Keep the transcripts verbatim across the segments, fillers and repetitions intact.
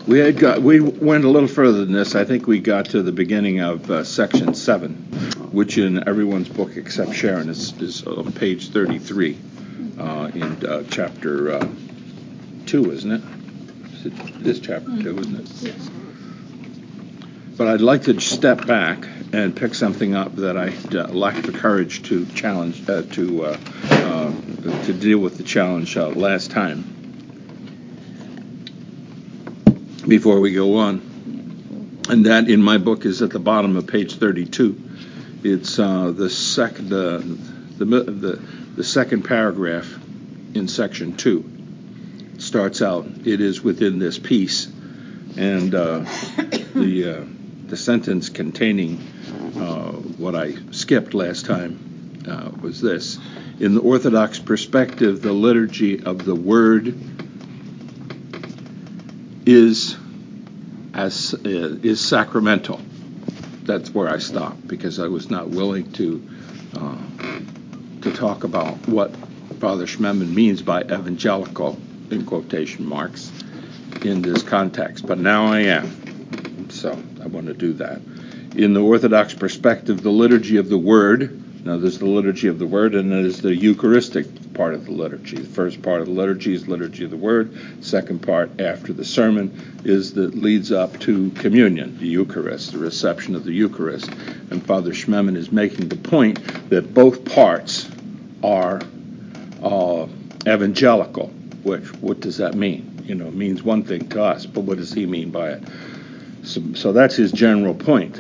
We had got we went a little further than this. I think we got to the beginning of uh, section seven, which in everyone's book except Sharon is, is on page thirty-three uh, in uh, chapter uh, two, isn't it? It is chapter two, isn't it? Yes. But I'd like to step back and pick something up that I uh, lacked the courage to challenge uh, to uh, uh, to deal with the challenge uh, last time. Before we go on, and that in my book is at the bottom of page thirty-two. It's uh, the second uh, the, the the second paragraph in section two. It starts out, "It is within this piece," and uh, the uh, the sentence containing uh, what I skipped last time uh, was this: "In the Orthodox perspective, the liturgy of the Word is as uh, is sacramental." That's where I stopped, because I was not willing to uh, to talk about what Father Schmemann means by evangelical, in quotation marks, in this context. But now I am, so I want to do that. In the Orthodox perspective, the liturgy of the Word. Now, there's the liturgy of the Word, and there's the Eucharistic part of the liturgy. The first part of the liturgy is liturgy of the Word. Second part, after the sermon, is that leads up to communion, the Eucharist, the reception of the Eucharist. And Father Schmemann is making the point that both parts are uh, evangelical. Which, what does that mean? You know, it means one thing to us, but what does he mean by it? So, so that's his general point.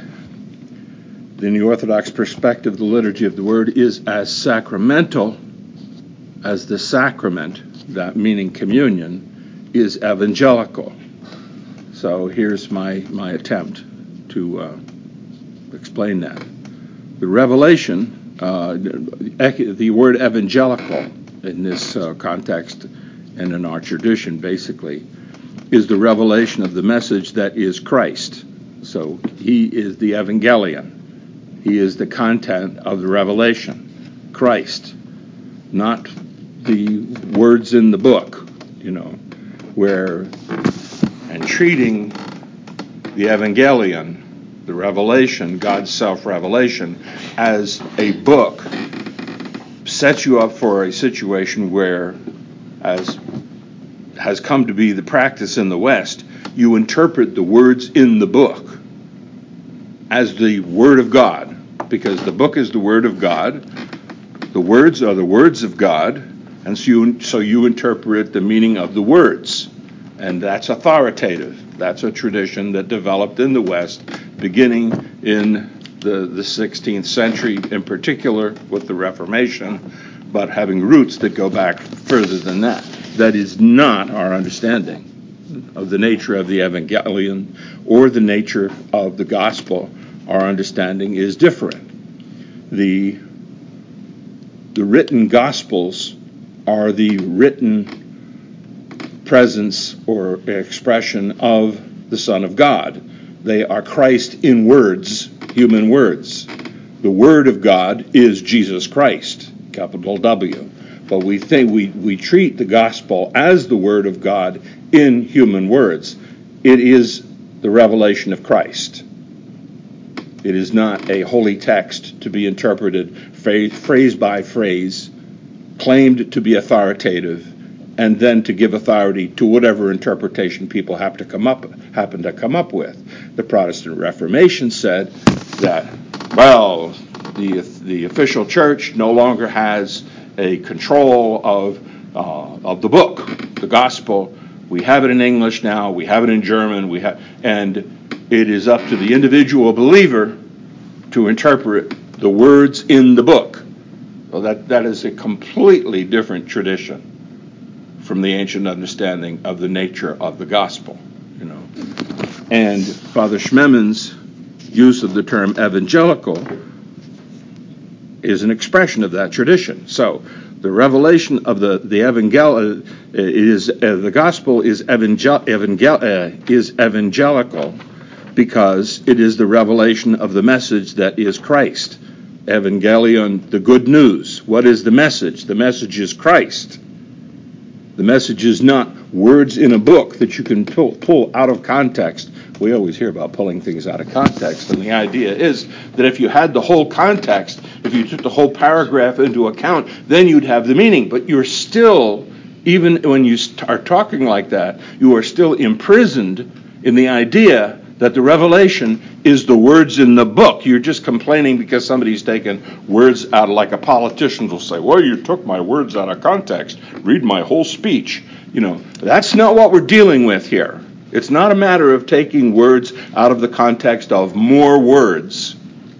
In the Orthodox perspective, the liturgy of the Word is as sacramental as the sacrament, that meaning communion, is evangelical. So here's my, my attempt to uh, explain that. The revelation, uh, the word evangelical in this uh, context and in our tradition basically, is the revelation of the message that is Christ. So he is the evangelion. He is the content of the revelation, Christ, not the words in the book, you know, where, and treating the evangelion, the revelation, God's self-revelation, as a book, sets you up for a situation where, as has come to be the practice in the West, you interpret the words in the book as the Word of God, because the book is the Word of God, the words are the words of God, and so you, so you interpret the meaning of the words, and that's authoritative. That's a tradition that developed in the West, beginning in the, the sixteenth century, in particular with the Reformation, but having roots that go back further than that. That is not our understanding of the nature of the evangelion or the nature of the gospel. Our understanding is different. The, the written gospels are the written presence or expression of the Son of God. They are Christ in words, human words. The Word of God is Jesus Christ, capital W. But we think we, we treat the gospel as the Word of God in human words. It is the revelation of Christ. It is not a holy text to be interpreted phrase, phrase by phrase, claimed to be authoritative, and then to give authority to whatever interpretation people have to come up, happen to come up with. The Protestant Reformation said that, well, the the official church no longer has a control of uh, of the book, the gospel. We have it in English now. We have it in German. We have, and it is up to the individual believer to interpret the words in the book. Well, that, that is a completely different tradition from the ancient understanding of the nature of the gospel, you know. And Father Schmemann's use of the term evangelical is an expression of that tradition. So the revelation of the the evangel uh, is uh, the gospel is evangel, evangel uh, is evangelical because it is the revelation of the message that is Christ. Evangelion, the good news. What is the message? The message is Christ. The message is not words in a book that you can pull, pull out of context. We always hear about pulling things out of context, and the idea is that if you had the whole context, if you took the whole paragraph into account, then you'd have the meaning. But you're still, even when you are talking like that, you are still imprisoned in the idea that the revelation is the words in the book. You're just complaining because somebody's taken words out of, like a politician will say, well, you took my words out of context. Read my whole speech. You know, that's not what we're dealing with here. It's not a matter of taking words out of the context of more words.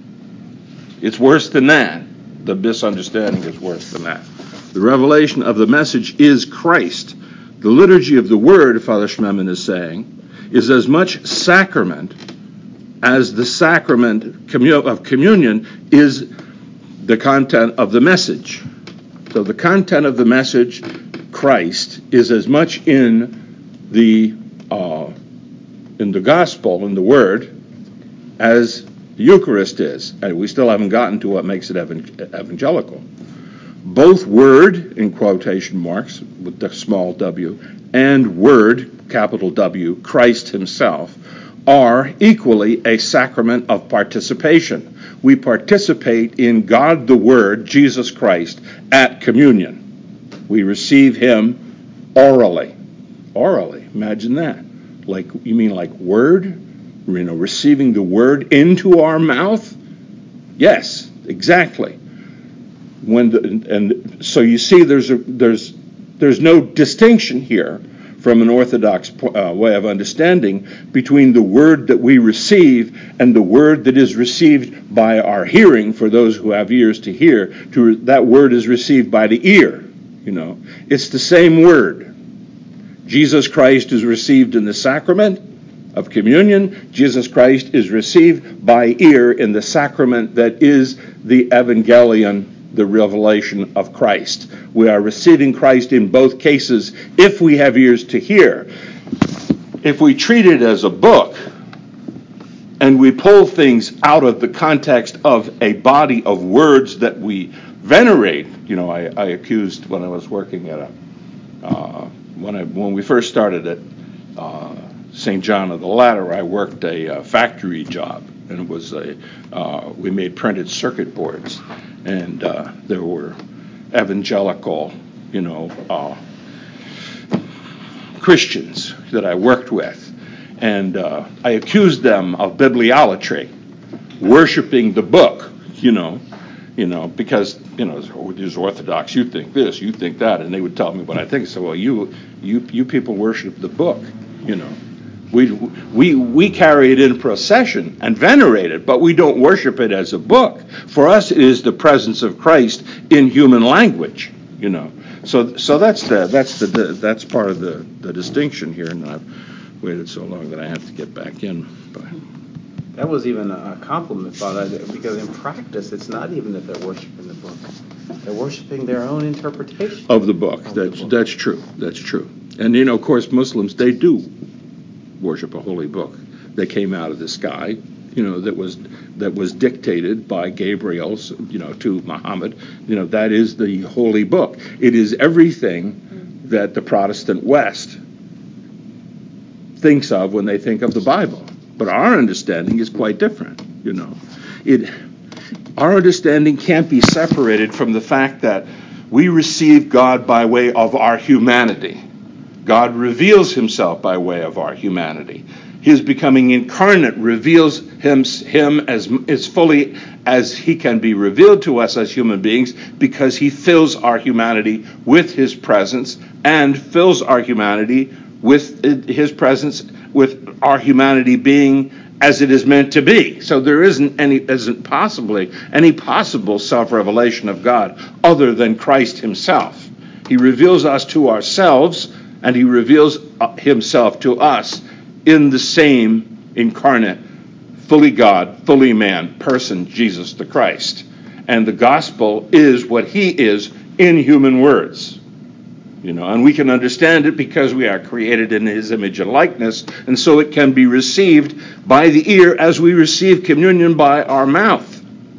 It's worse than that. The misunderstanding is worse than that. The revelation of the message is Christ. The liturgy of the word, Father Schmemann is saying, is as much sacrament as the sacrament of communion is the content of the message. So the content of the message, Christ, is as much in the uh, in the gospel, in the word, as the Eucharist is. And we still haven't gotten to what makes it evangelical. Both word, in quotation marks, with the small w, and word, capital W, Christ himself, are equally a sacrament of participation. We participate in God the Word, Jesus Christ, at communion. We receive him orally. Orally, imagine that. Like, you mean like word? You know, receiving the word into our mouth? Yes, exactly. When the, and so you see, there's a, there's there's no distinction here from an Orthodox uh, way of understanding between the word that we receive and the word that is received by our hearing. For those who have ears to hear, to, that word is received by the ear. You know, it's the same word. Jesus Christ is received in the sacrament of communion. Jesus Christ is received by ear in the sacrament that is the evangelion, the revelation of Christ. We are receiving Christ in both cases if we have ears to hear. If we treat it as a book and we pull things out of the context of a body of words that we venerate, you know, I, I accused when I was working at a, uh, when I when we first started at uh, Saint John of the Ladder, I worked a uh, factory job, and it was a uh, we made printed circuit boards. And uh, there were evangelical, you know, uh, Christians that I worked with. And uh, I accused them of bibliolatry, worshiping the book, you know, you know, because, you know, oh, these Orthodox, you think this, you think that. And they would tell me what I think. So, well, you, you, you people worship the book, you know. We, we we carry it in procession and venerate it, but we don't worship it as a book. For us, it is the presence of Christ in human language, you know. So so that's the that's the, the that's part of the, the distinction here. And I've waited so long that I have to get back in. But that was even a compliment, Father, because in practice, it's not even that they're worshiping the book; they're worshiping their own interpretation of the book. Of that's the book. That's true. That's true. And you know, of course, Muslims, they do worship a holy book that came out of the sky, you know, that was that was dictated by Gabriel, you know, to Muhammad. You know, that is the holy book. It is everything that the Protestant West thinks of when they think of the Bible. But our understanding is quite different, you know. It our understanding can't be separated from the fact that we receive God by way of our humanity. God reveals himself by way of our humanity. His becoming incarnate reveals him, him as, as fully as he can be revealed to us as human beings, because he fills our humanity with his presence and fills our humanity with his presence, with our humanity being as it is meant to be. So there isn't any, isn't possibly any possible self-revelation of God other than Christ himself. He reveals us to ourselves, and he reveals himself to us in the same incarnate, fully God, fully man person, Jesus the Christ. And the gospel is what he is in human words. You know, and we can understand it because we are created in his image and likeness, and so it can be received by the ear as we receive communion by our mouth.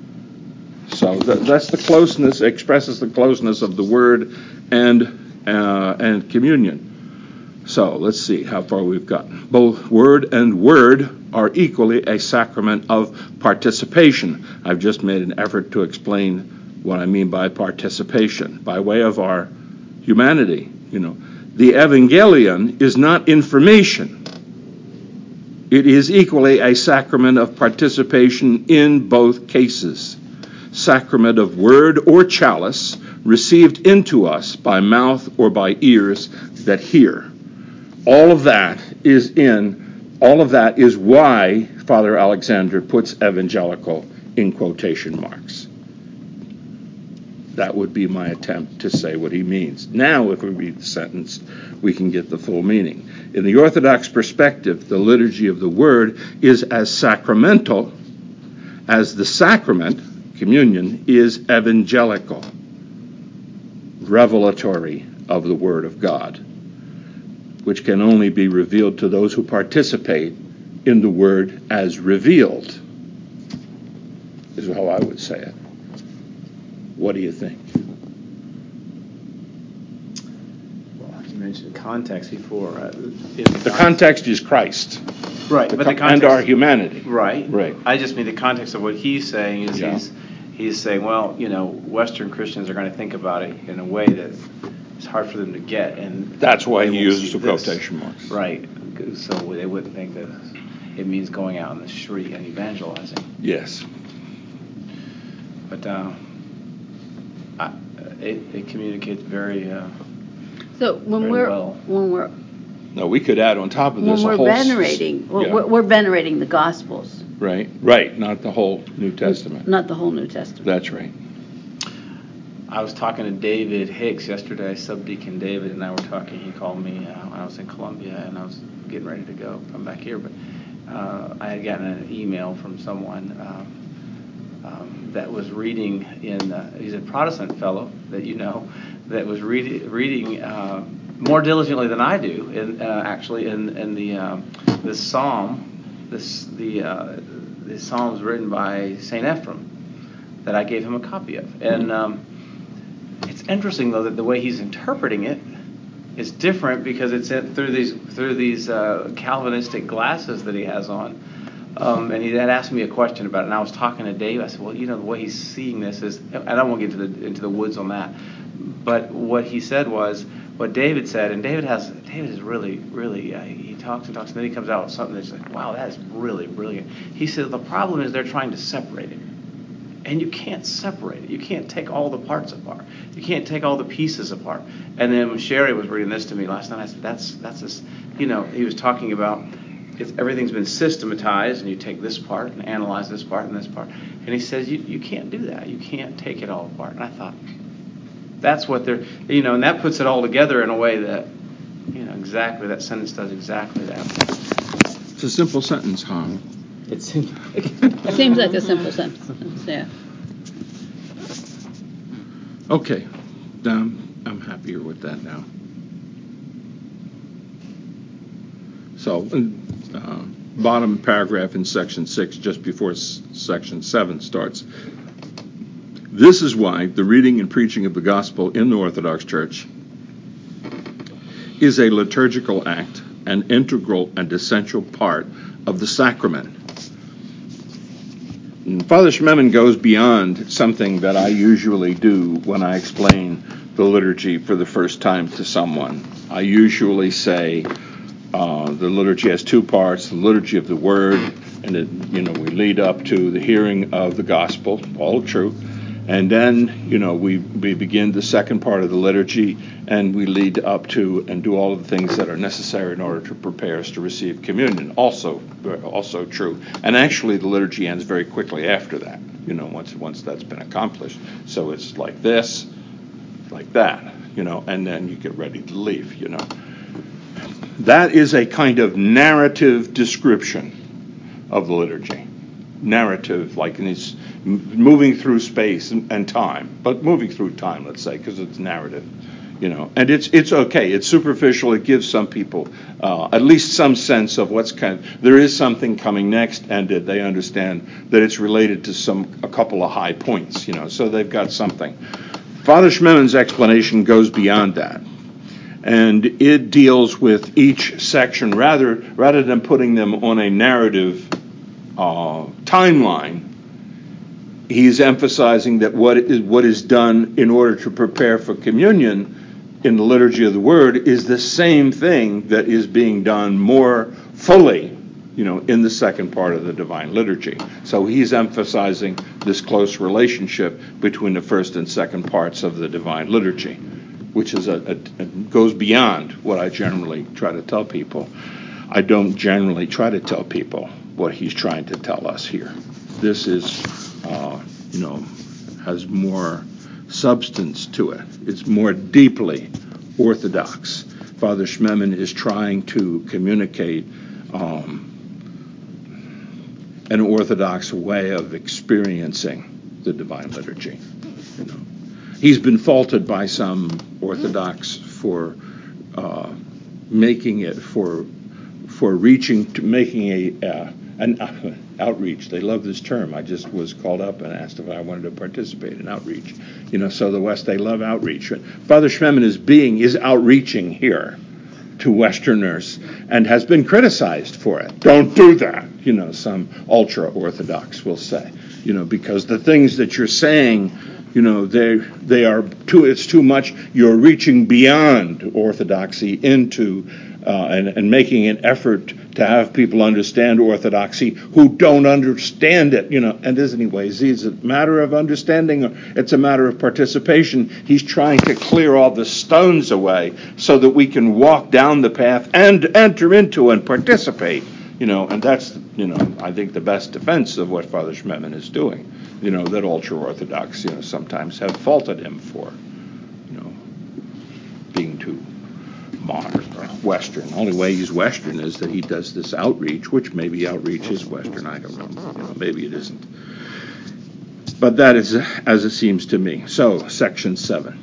So that, that's the closeness, expresses the closeness of the word and uh, and communion. So let's see how far we've gotten. Both word and word are equally a sacrament of participation. I've just made an effort to explain what I mean by participation, by way of our humanity. You know, the Evangelion is not information. It is equally a sacrament of participation in both cases. Sacrament of word or chalice received into us by mouth or by ears that hear. All of that is in, all of that is why Father Alexander puts evangelical in quotation marks. That would be my attempt to say what he means. Now, if we read the sentence, we can get the full meaning. In the Orthodox perspective, the liturgy of the Word is as sacramental as the sacrament, communion, is evangelical, revelatory of the Word of God, which can only be revealed to those who participate in the Word as revealed, is how I would say it. What do you think? Well, you mentioned context before. Uh, the context is Christ. Right, the but con- the context, and our humanity. Right. Right. I just mean the context of what he's saying is yeah. he's he's saying, well, you know, Western Christians are going to think about it in a way that it's hard for them to get, and that's why he uses the quotation marks. Right. So they wouldn't think that it means going out in the street and evangelizing. Yes. But uh, I, it, it communicates very. Uh, so when very we're well. when we're no, we could add on top of this when we're a whole venerating, s- we're, yeah. we're venerating the Gospels. Right. Right. Not the whole New Testament. Not the whole New Testament. That's right. I was talking to David Hicks yesterday, Subdeacon David, and I were talking. He called me uh, when I was in Columbia, and I was getting ready to go, come back here. But uh, I had gotten an email from someone um, um, that was reading in, uh, he's a Protestant fellow that you know, that was read, reading uh, more diligently than I do, in, uh, actually, in, in the um, this psalm, this the uh, the psalms written by Saint Ephrem that I gave him a copy of. And um, it's interesting, though, that the way he's interpreting it is different because it's in, through these through these uh, Calvinistic glasses that he has on. Um, and he had asked me a question about it, and I was talking to Dave. I said, well, you know, the way he's seeing this is, and I don't want to get into the into the woods on that, but what he said was, what David said, and David has, David is really, really, uh, he talks and talks, and then he comes out with something that's like, wow, that is really brilliant. He said, the problem is they're trying to separate it. And you can't separate it. You can't take all the parts apart. You can't take all the pieces apart. And then when Sherry was reading this to me last night, I said, that's, that's this, you know, he was talking about, it's, everything's been systematized, and you take this part and analyze this part and this part. And he says, you, you can't do that. You can't take it all apart. And I thought, that's what they're, you know, and that puts it all together in a way that, you know, exactly, that sentence does exactly that. It's a simple sentence, huh? It seems like it seems like a simple sentence, yeah. Okay, um, I'm happier with that now. So, uh, bottom paragraph in section six, just before s- section seven starts. This is why the reading and preaching of the gospel in the Orthodox Church is a liturgical act, an integral and essential part of the sacrament. And Father Schmemann goes beyond something that I usually do when I explain the liturgy for the first time to someone. I usually say uh, the liturgy has two parts, the liturgy of the Word, and it, you know, we lead up to the hearing of the gospel, all true. And then, you know, we, we begin the second part of the liturgy, and we lead up to and do all of the things that are necessary in order to prepare us to receive communion. Also, also true. And actually, the liturgy ends very quickly after that, you know, once once that's been accomplished. So it's like this, like that, you know, and then you get ready to leave, you know. That is a kind of narrative description of the liturgy. Narrative, like in it's moving through space and, and time, but moving through time, let's say, because it's narrative, you know. And it's it's okay. It's superficial. It gives some people uh, at least some sense of what's kind of, there is something coming next, and uh, they understand that it's related to some a couple of high points, you know. So they've got something. Father Schmemann's explanation goes beyond that. and it deals with each section rather rather than putting them on a narrative uh, timeline. He's emphasizing that what is what is done in order to prepare for communion in the liturgy of the Word is the same thing that is being done more fully, you know, in the second part of the Divine Liturgy. So he's emphasizing this close relationship between the first and second parts of the Divine Liturgy, which is a, a, a goes beyond what I generally try to tell people. I don't generally try to tell people what he's trying to tell us here. This is, uh, you know, has more substance to it. It's more deeply orthodox. Father Schmemann is trying to communicate um, an orthodox way of experiencing the Divine Liturgy. You know, he's been faulted by some Orthodox for uh, making it for for reaching to making a uh, an uh, outreach. They love this term. I just was called up and asked if I wanted to participate in outreach. You know, so the West, they love outreach. Father Schmemann is being is outreaching here to Westerners and has been criticized for it. Don't do that, you know, some ultra-Orthodox will say, you know, because the things that you're saying, you know, they they are too, it's too much. You're reaching beyond Orthodoxy into uh, and, and making an effort to have people understand Orthodoxy who don't understand it, you know. And isn't he ways? It's a matter of understanding. It's a matter of participation. He's trying to clear all the stones away so that we can walk down the path and enter into and participate, you know. And that's, you know, I think the best defense of what Father Schmemann is doing, you know, that ultra-Orthodox, you know, sometimes have faulted him for, you know, being too modern or Western. The only way he's Western is that he does this outreach, which maybe outreach is Western. I don't know. You know, maybe it isn't. But that is as it seems to me. So, section seven.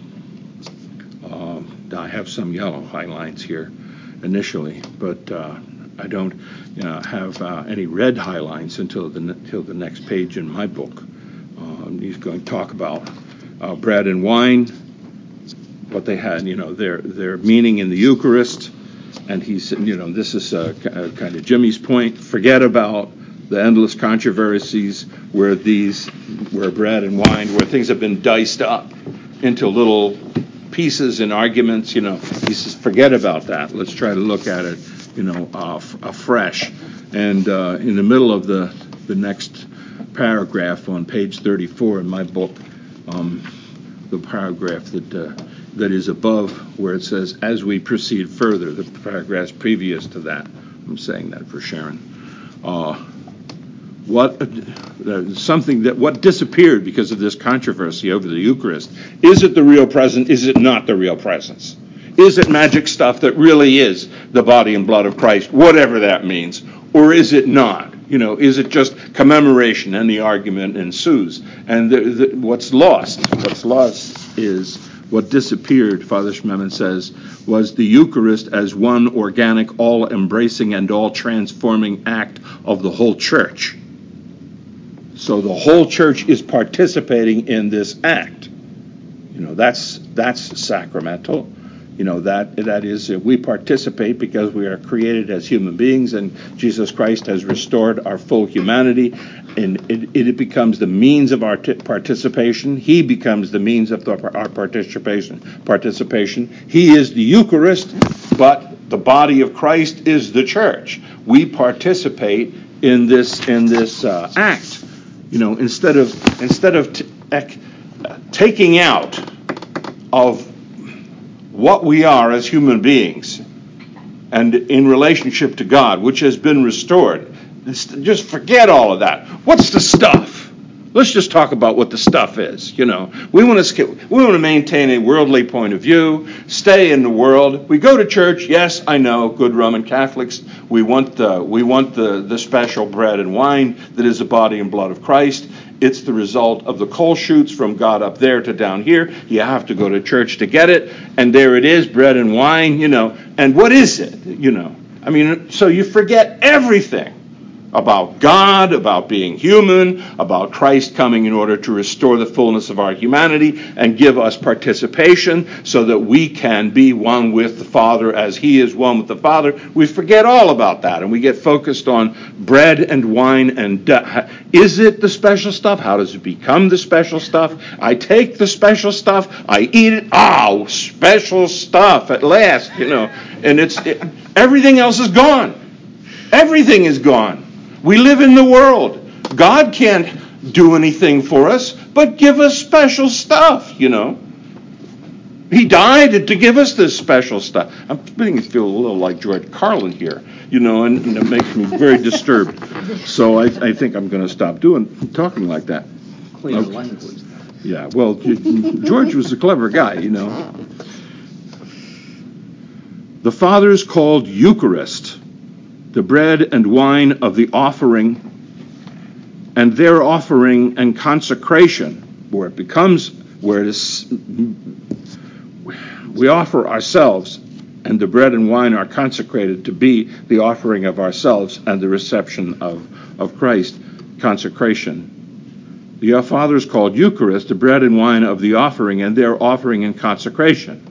Um, I have some yellow highlights here initially, but uh, I don't you know, have uh, any red highlights until the until the next page in my book. Um, he's going to talk about uh, bread and wine, what they had, you know, their their meaning in the Eucharist, and he's, you know, this is uh, kind of Jimmy's point. Forget about the endless controversies where these, where bread and wine, where things have been diced up into little pieces and arguments. You know, he says, forget about that. Let's try to look at it, you know, uh, afresh. And uh, in the middle of the the next paragraph on page thirty-four in my book, um, the paragraph that uh, that is above where it says, as we proceed further, the paragraphs previous to that, I'm saying that for Sharon, uh, what uh, something that what disappeared because of this controversy over the Eucharist, is it the real presence, is it not the real presence? Is it magic stuff that really is the body and blood of Christ, whatever that means, or is it not? You know, is it just commemoration and the argument ensues? And the, the, what's lost, what's lost is what disappeared, Father Schmemann says, was the Eucharist as one organic, all-embracing and all-transforming act of the whole church. So the whole church is participating in this act. You know, that's that's sacramental. You know, that that is, uh, we participate because we are created as human beings, and Jesus Christ has restored our full humanity, and it, it becomes the means of our t- participation. He becomes the means of the, our participation. Participation. He is the Eucharist, but the body of Christ is the church. We participate in this in this uh, act. You know, instead of instead of t- ec- uh, taking out of what we are as human beings and in relationship to God, which has been restored. Just forget all of that. What's the stuff? Let's just talk about what the stuff is. You know, we want to we want to maintain a worldly point of view, stay in the world. We go to church. Yes, I know, good Roman Catholics. We want the we want the the special bread and wine that is the body and blood of Christ. It's the result of the coal chutes from God up there to down here. You have to go to church to get it. And there it is, bread and wine, you know. And what is it, you know? I mean, so you forget everything about God, about being human, about Christ coming in order to restore the fullness of our humanity and give us participation so that we can be one with the Father as he is one with the Father. We forget all about that, and we get focused on bread and wine. And uh, is it the special stuff? How does it become the special stuff? I take the special stuff, I eat it. Oh, special stuff at last, you know. And it's it, everything else is gone. Everything is gone. We live in the world. God can't do anything for us but give us special stuff, you know. He died to give us this special stuff. I'm beginning to feel a little like George Carlin here, you know, and, and it makes me very disturbed. So I, I think I'm going to stop doing talking like that. Clean Okay. language. Yeah, well, George was a clever guy, you know. The Father is called Eucharist, the bread and wine of the offering, and their offering and consecration, where it becomes, where it is, we offer ourselves, and the bread and wine are consecrated to be the offering of ourselves and the reception of, of Christ, consecration. The Father is called Eucharist, the bread and wine of the offering, and their offering and consecration.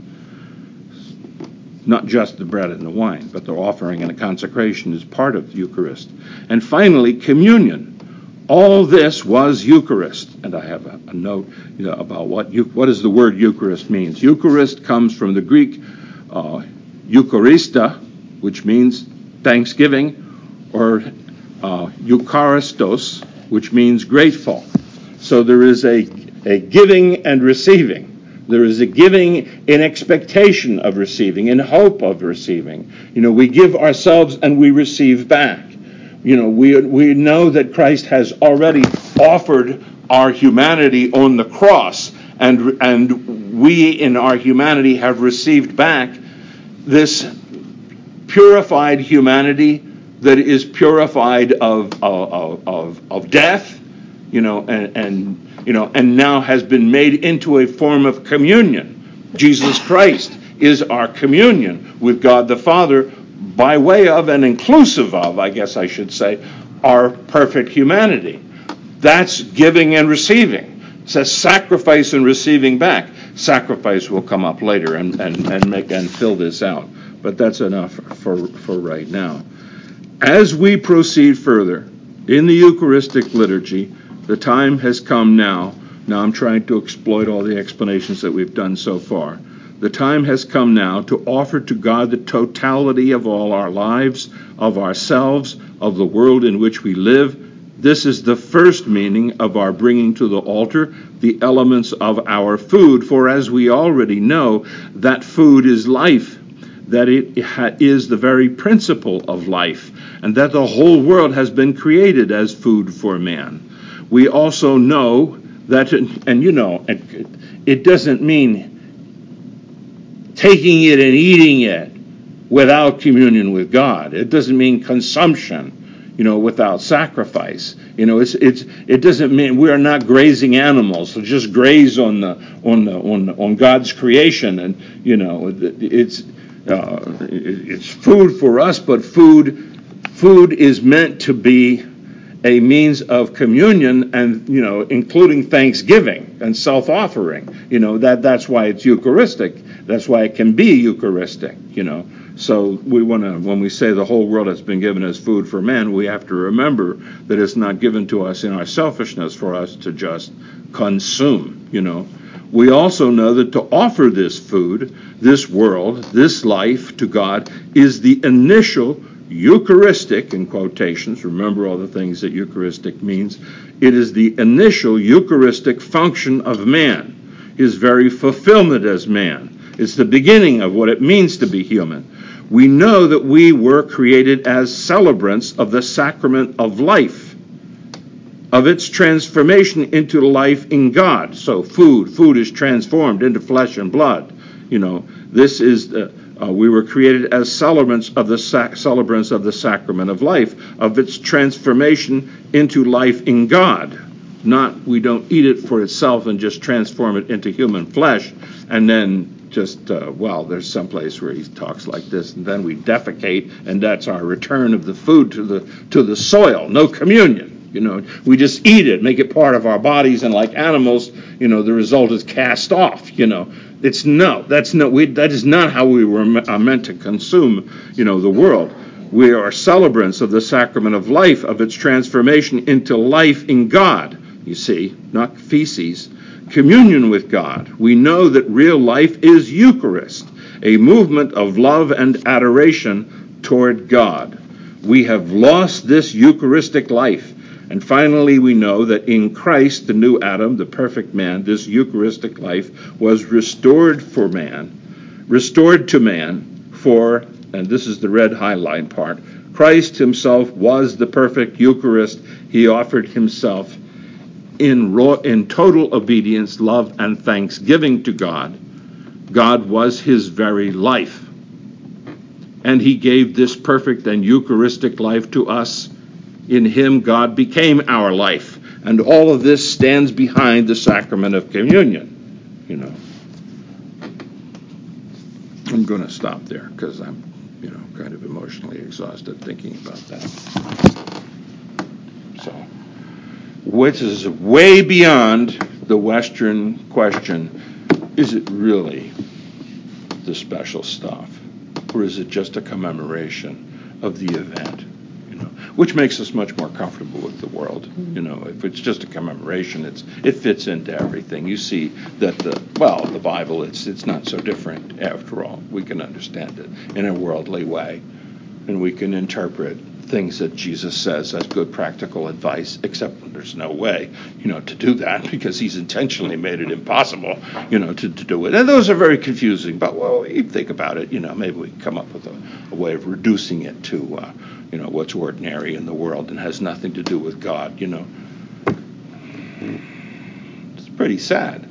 Not just the bread and the wine, but the offering and the consecration is part of the Eucharist. And finally, communion. All this was Eucharist. And I have a, a note you know, about what what does the word Eucharist means. Eucharist comes from the Greek uh, Eucharista, which means thanksgiving, or uh, Eucharistos, which means grateful. So there is a, a giving and receiving. There is a giving in expectation of receiving, in hope of receiving. You know, we give ourselves and we receive back. You know, we we know that Christ has already offered our humanity on the cross, and and we in our humanity have received back this purified humanity that is purified of of of, of death, you know, and and. You know, and now has been made into a form of communion. Jesus Christ is our communion with God the Father by way of and inclusive of, I guess I should say, our perfect humanity. That's giving and receiving. It says sacrifice and receiving back. Sacrifice will come up later and, and, and make and fill this out. But that's enough for, for right now. As we proceed further in the Eucharistic liturgy, the time has come now. Now I'm trying to exploit all the explanations that we've done so far. The time has come now to offer to God the totality of all our lives, of ourselves, of the world in which we live. This is the first meaning of our bringing to the altar the elements of our food, for as we already know, that food is life, that it is the very principle of life, and that the whole world has been created as food for man. We also know that, and you know, it doesn't mean taking it and eating it without communion with God. It doesn't mean consumption, you know, without sacrifice. You know, it's it's it doesn't mean we are not grazing animals. So just graze on the on the on on God's creation, and you know, it's uh, it's food for us, but food food is meant to be a means of communion, and you know, including thanksgiving and self-offering. You know, that that's why it's Eucharistic. That's why it can be Eucharistic. You know, so we want to, when we say the whole world has been given as food for man, we have to remember that it's not given to us in our selfishness for us to just consume. You know, we also know that to offer this food, this world, this life to God is the initial Eucharistic, in quotations, remember all the things that Eucharistic means, it is the initial Eucharistic function of man, his very fulfillment as man. It's the beginning of what it means to be human. We know that we were created as celebrants of the sacrament of life, of its transformation into life in God. So food, food is transformed into flesh and blood. You know, this is the Uh, we were created as celebrants of the sac- celebrants of the sacrament of life, of its transformation into life in God. Not we don't eat it for itself and just transform it into human flesh and then just, uh, well, there's some place where he talks like this, and then we defecate, and that's our return of the food to the to the soil. No communion. You know, we just eat it, make it part of our bodies, and like animals, you know, the result is cast off. You know, it's no, that's no, we, that is not how we were are meant to consume, you know, the world. We are celebrants of the sacrament of life, of its transformation into life in God. You see, not feces. Communion with God. We know that real life is Eucharist, a movement of love and adoration toward God. We have lost this Eucharistic life, and finally we know that in Christ, the new Adam, the perfect man, this Eucharistic life was restored for man, restored to man for, and this is the red highlight part, Christ himself was the perfect Eucharist. He offered himself in raw, in total obedience, love, and thanksgiving to God. God was his very life. And he gave this perfect and Eucharistic life to us. In him, God became our life. And all of this stands behind the sacrament of communion. You know. I'm going to stop there because I'm, you know, kind of emotionally exhausted thinking about that. So, which is way beyond the Western question, is it really the special stuff? Or is it just a commemoration of the event? You know, which makes us much more comfortable with the world. You know, if it's just a commemoration, it's it fits into everything. You see that the well, the Bible, it's it's not so different after all. We can understand it in a worldly way, and we can interpret things that Jesus says as good practical advice, except there's no way, you know, to do that because he's intentionally made it impossible, you know, to, to do it. And those are very confusing, but, well, you think about it, you know, maybe we can come up with a, a way of reducing it to, uh, you know, what's ordinary in the world and has nothing to do with God, you know. It's pretty sad.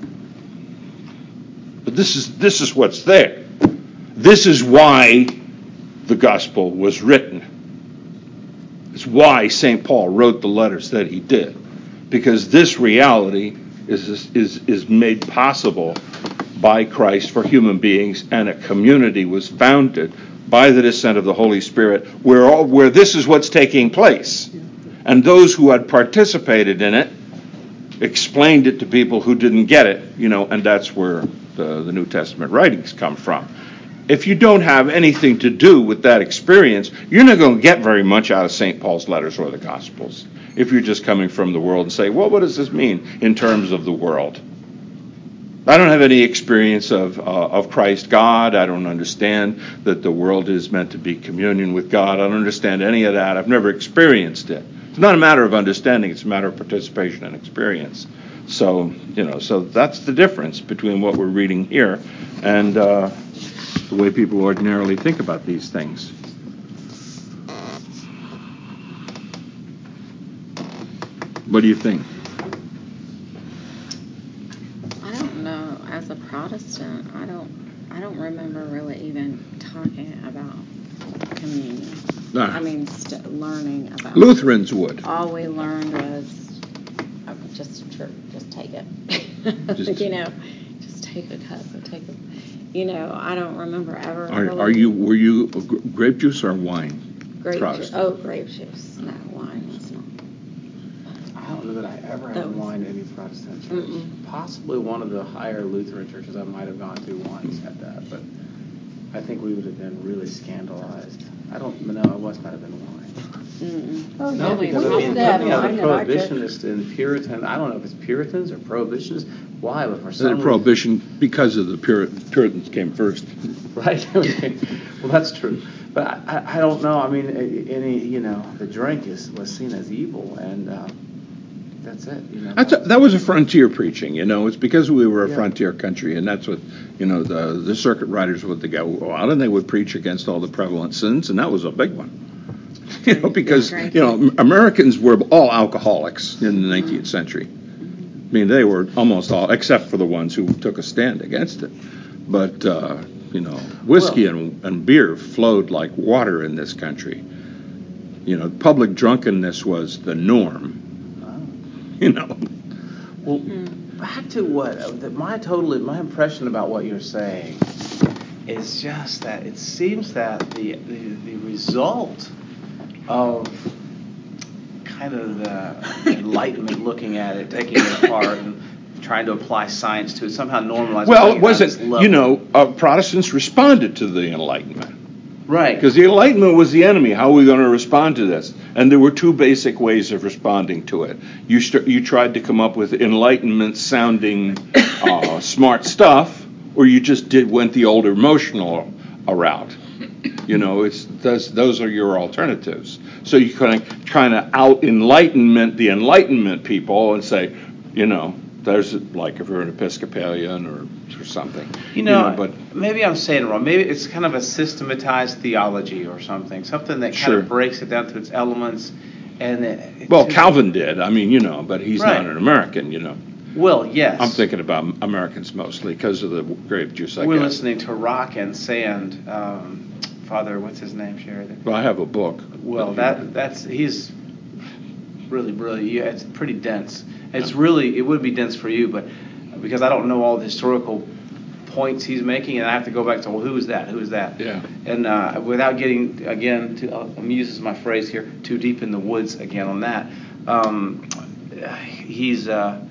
But this is this is what's there. This is why the gospel was written. It's why Saint Paul wrote the letters that he did, because this reality is is is made possible by Christ for human beings, and a community was founded by the descent of the Holy Spirit, where all, where this is what's taking place, and those who had participated in it explained it to people who didn't get it, you know, and that's where the, the New Testament writings come from. If you don't have anything to do with that experience, you're not going to get very much out of Saint Paul's letters or the Gospels. If you're just coming from the world and say, well, what does this mean in terms of the world? I don't have any experience of uh, of Christ God. I don't understand that the world is meant to be communion with God. I don't understand any of that. I've never experienced it. It's not a matter of understanding. It's a matter of participation and experience. So, you know, so that's the difference between what we're reading here and uh, the way people ordinarily think about these things. What do you think? I don't know. As a Protestant, I don't. I don't remember really even talking about communion. Ah. I mean, st- learning about. Lutherans would. All we learned was uh, just tr- just take it. Just- you know, just take a cup and take a. You know, I don't remember ever. Are, really are you? Were you grape juice or wine? grape juice? Protestant? Oh, grape juice. No, wine was not. I don't know that I ever had That was- wine in any Protestant church. Mm-mm. Possibly one of the higher Lutheran churches I might have gone to once had that, but I think we would have been really scandalized. I don't know. It must not have been wine. Mm-mm. Oh, No, yeah, because we I used mean, to have coming out of wine the in our church. prohibitionist and Puritan, I don't know if it's Puritans or prohibitionists. Why? But for The some reason- Prohibition, because of the Pur- Puritans came first. Right. Okay. Well, that's true. But I, I, I don't know. I mean, a- any you know, the drink is was seen as evil, and uh, that's it. You know. That's a, that was a frontier preaching, you know. It's because we were a Yeah. frontier country, and that's what, you know, the the circuit riders would go out and they would preach against all the prevalent sins, and that was a big one. You know, because you know Americans were all alcoholics in the nineteenth century. I mean, they were almost all, except for the ones who took a stand against it. But uh, you know, whiskey Well- and, and beer flowed like water in this country. You know, public drunkenness was the norm. Oh. You know. Well, back to what the, my totally my impression about what you're saying is just that it seems that the the, the result of kind of the Enlightenment looking at it, taking it apart, and trying to apply science to it, somehow normalize. Well, it wasn't, you know, uh, Protestants responded to the Enlightenment. Right. Because the Enlightenment was the enemy. How are we going to respond to this? And there were two basic ways of responding to it. You st- you tried to come up with Enlightenment-sounding uh, smart stuff, or you just did went the old emotional route. You know, it's those those are your alternatives. So you kind of kind of out Enlightenment the Enlightenment people and say, you know, there's like if you're an Episcopalian or or something. You know, you know but maybe I'm saying it wrong. Maybe it's kind of a systematized theology or something, something that kind sure. of breaks it down to its elements. And it, well, to, Calvin did. I mean, you know, but he's right. not an American, you know. Well, yes. I'm thinking about Americans mostly because of the grave juice I We're get. listening to Rock and Sand. Um, Father, what's his name, Sherry? Well, I have a book. Well, that that's he's really, really, yeah, it's pretty dense. It's really, it would be dense for you, but because I don't know all the historical points he's making, and I have to go back to, well, who is that? Who is that? Yeah. And uh, without getting, again, to, uh, I'm using my phrase here, too deep in the woods again on that, um, he's, uh,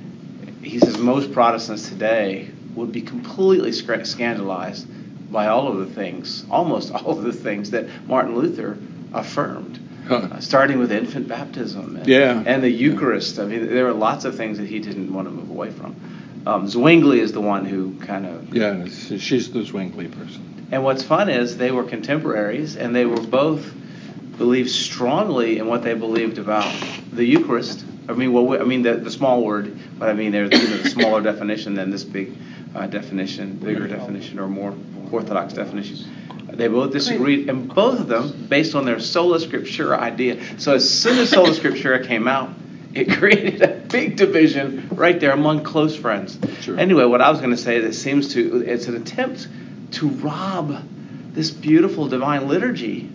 he says most Protestants today would be completely scandalized by all of the things, almost all of the things that Martin Luther affirmed. Huh. Uh, starting with infant baptism and, yeah. and the Eucharist. I mean, there are lots of things that he didn't want to move away from. Um, Zwingli is the one who kind of... Yeah, she's the Zwingli person. And what's fun is they were contemporaries, and they were both believed strongly in what they believed about the Eucharist. I mean, well, I mean the, the small word, but I mean there's you know, the smaller definition than this big uh, definition, bigger definition, or more orthodox definition. They both disagreed, and both of them based on their sola scriptura idea. So as soon as sola scriptura came out, it created a big division right there among close friends. Sure. Anyway, what I was going to say is it seems to, it's an attempt to rob this beautiful divine liturgy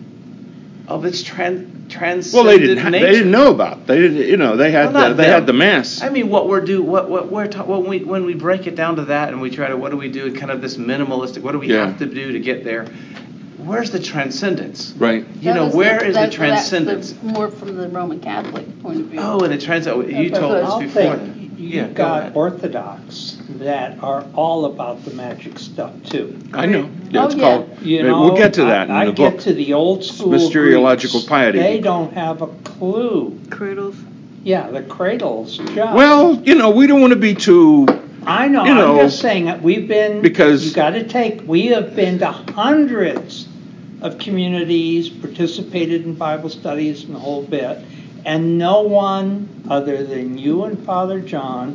of its tran- transcendent well, they didn't. Ha- nature. They didn't know about. They didn't. You know, they had. Well, the, they them. had the mass. I mean, what we're do, what what we're ta- when we when we break it down to that, and we try to, what do we do? Kind of this minimalistic. What do we yeah. have to do to get there? Where's the transcendence? Right. You know, the, where is that, the transcendence? That's the, more from the Roman Catholic point of view. Oh, and the transcendence. You yeah, told us before. You've yeah, got Orthodox that are all about the magic stuff too. I know. Yeah, oh, it's yeah. called. You know, we'll get to that I, in the I book. get to the old school Mysteriological Greeks. piety. They don't have a clue. Cradles. Yeah, the cradles. Just, well, you know, we don't want to be too. I know. You know, I'm just saying that we've been because you got to take. We have been to hundreds of communities, participated in Bible studies and the whole bit, and no one other than you and Father John,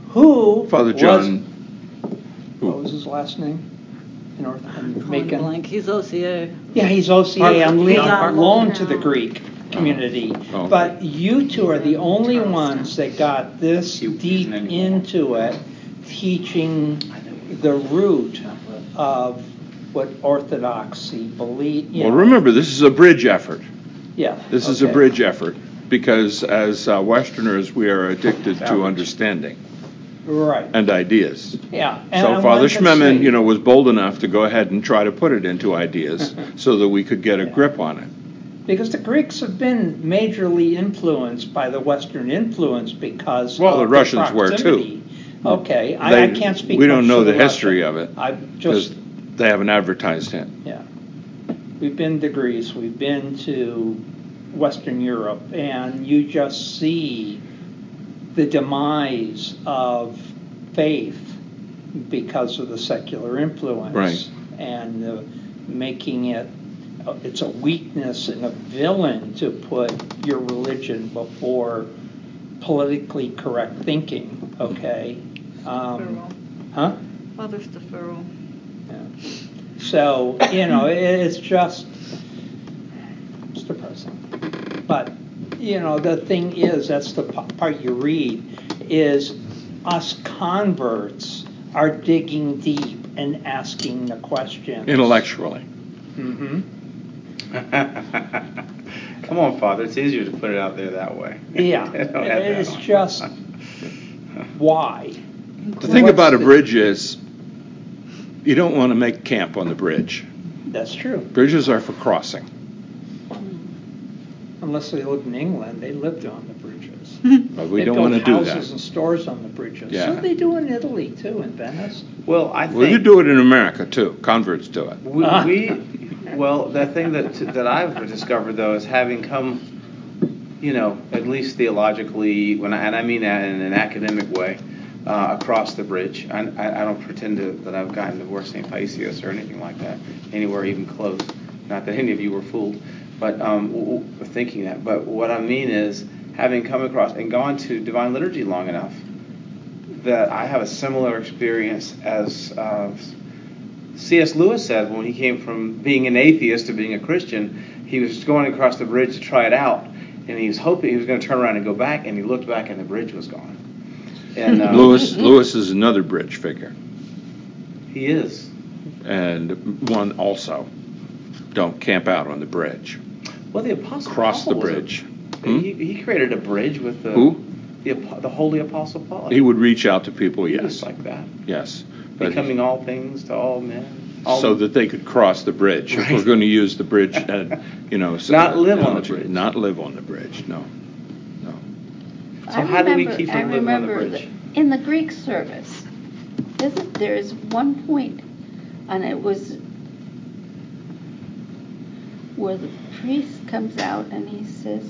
who Father John. Was, what was his last name? In North Macon. Blank. He's O C A. Yeah, he's O C A. I'm leaving on loan to the Greek community. Oh. Okay. But you two are the only ones that got this deep into it, teaching the root of what Orthodoxy believe. Well, know. remember, this is a bridge effort. Yeah. This okay. is a bridge effort because as uh, Westerners, we are addicted to understanding. Right. And ideas. Yeah. And so I Father Schmemann, say, you know, was bold enough to go ahead and try to put it into ideas so that we could get a yeah. grip on it. Because the Greeks have been majorly influenced by the Western influence because well, of the Russians the were too. Okay, they, I, I can't speak. We don't know the Russia. history of it. I just they haven't advertised it. Yeah, we've been to Greece, we've been to Western Europe, and you just see the demise of faith because of the secular influence, right? And uh, making it. It's a weakness and a villain to put your religion before politically correct thinking, okay? Um, huh? Father Staffarel. Yeah. So, you know, it, it's just, it's depressing. But, you know, the thing is, that's the p- part you read, is us converts are digging deep and asking the questions. Intellectually. Mm-hmm. Come on, Father. It's easier to put it out there that way. Yeah. It's just why. The thing about a bridge is you don't want to make camp on the bridge. That's true. Bridges are for crossing. Unless they lived in England, they lived on the bridges. But we They don't built want to do houses that. and stores on the bridges. Yeah. So they do in Italy too, in Venice. Well, I Well, you think do it in America too. Converts do it. we, Ah. we well, the thing that that I've discovered though is having come, you know, at least theologically, when I, and I mean that in an academic way, uh, across the bridge. I, I, I don't pretend to, that I've gotten divorced Saint Paisios or anything like that, anywhere even close. Not that any of you were fooled, but um, w- w- thinking that. But what I mean is, having come across and gone to Divine Liturgy long enough, that I have a similar experience as uh, C S Lewis said when he came from being an atheist to being a Christian. He was going across the bridge to try it out, and he was hoping he was going to turn around and go back, and he looked back and the bridge was gone. And um, Lewis Lewis is another bridge figure, he is. and one also. Don't camp out on the bridge. Well, the Apostle Cross Paul the was a- bridge. Hmm? He, he created a bridge with the Who? the, apo- the Holy Apostle Paul. He would reach out to people, He yes. was like that, Yes. But becoming all things to all men. All so that they could cross the bridge. If Right. we're going to use the bridge, and, you know, so- Not live on the analogy, bridge. Not live on the bridge. No, no. So I how do we remember- keep I from living on the remember bridge? that in the Greek service, isn't there is one point, and it was where the priest comes out and he says,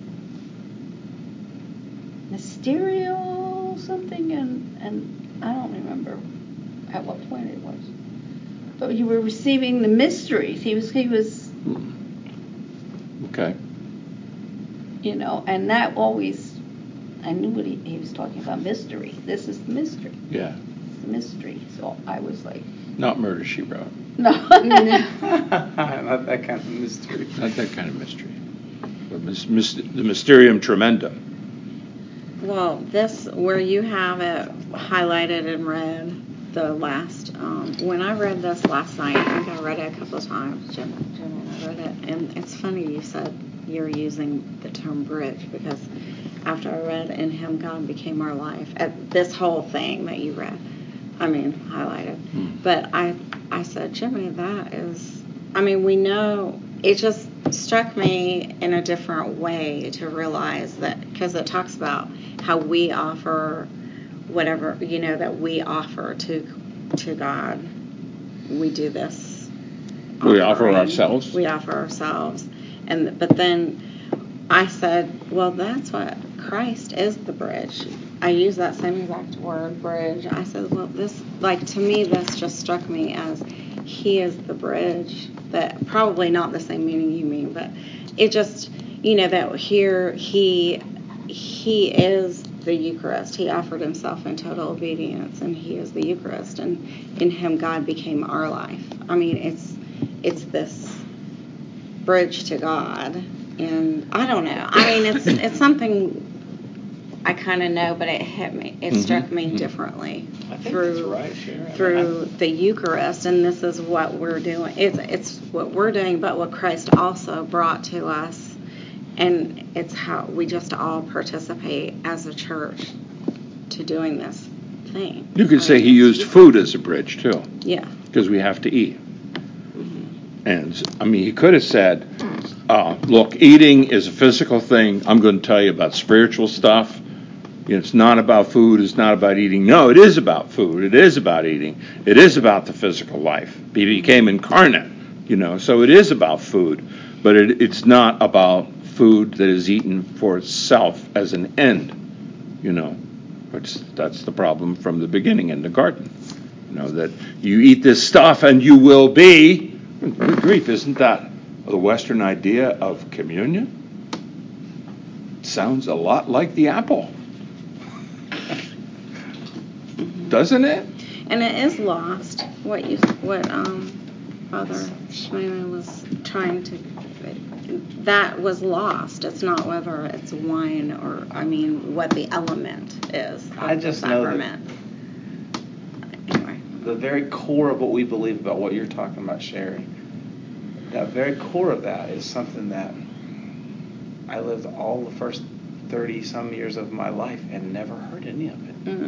Mysterio something, and and I don't remember at what point it was. But you were receiving the mysteries. He was he was Okay. you know, and that always, I knew what he, he was talking about, mystery. This is the mystery. Yeah. It's the mystery. So I was like, Not Murder, She Wrote. no. Not that kind of mystery. Not that kind of mystery. But mis- mis- the Mysterium Tremendum. Well, this, where you have it highlighted in red, the last, um, when I read this last night, I think I read it a couple of times, Jim, Jim and I read it, and it's funny you said you're using the term bridge, because after I read In Him God Became Our Life, at this whole thing that you read, I mean, highlighted, Hmm. but I, I said, Jimmy, that is, I mean, we know, it just struck me in a different way to realize that, because it talks about how we offer whatever, you know, that we offer to to God. We do this. We offer offering. ourselves? We offer ourselves. And but then I said, well, that's what Christ is, the bridge. I use that same exact word, bridge. I said, well, this, like, to me, this just struck me as he is the bridge. That probably not the same meaning you mean, but it just, you know, that here he he is the Eucharist. He offered himself in total obedience, and he is the Eucharist, and in him God became our life. I mean, it's it's this bridge to God, and I don't know. I mean, it's it's something I kind of know, but it hit me. It Mhm. struck me Mhm. differently I think through that's right, Sharon. through the Eucharist, and this is what we're doing. It's it's what we're doing, but what Christ also brought to us, and it's how we just all participate as a church to doing this thing. You could I say mean, he used food as a bridge, too, Yeah. because we have to eat. And, I mean, he could have said, uh, look, eating is a physical thing. I'm going to tell you about spiritual stuff. You know, it's not about food. It's not about eating. No, it is about food. It is about eating. It is about the physical life. He became incarnate, you know, so it is about food. But it, it's not about food that is eaten for itself as an end, you know. Which, that's the problem from the beginning in the garden. You know, that you eat this stuff and you will be. Good grief, isn't that the Western idea of communion? It sounds a lot like the apple. Doesn't it? And it is lost. What you, what um, Father Schmemann was trying to, that was lost. It's not whether it's wine or, I mean, what the element is. Of I just the know that- sacrament. Anyway. The very core of what we believe about what you're talking about, Sherry, that very core of that is something that I lived all the first thirty some years of my life and never heard any of it. Mm-hmm.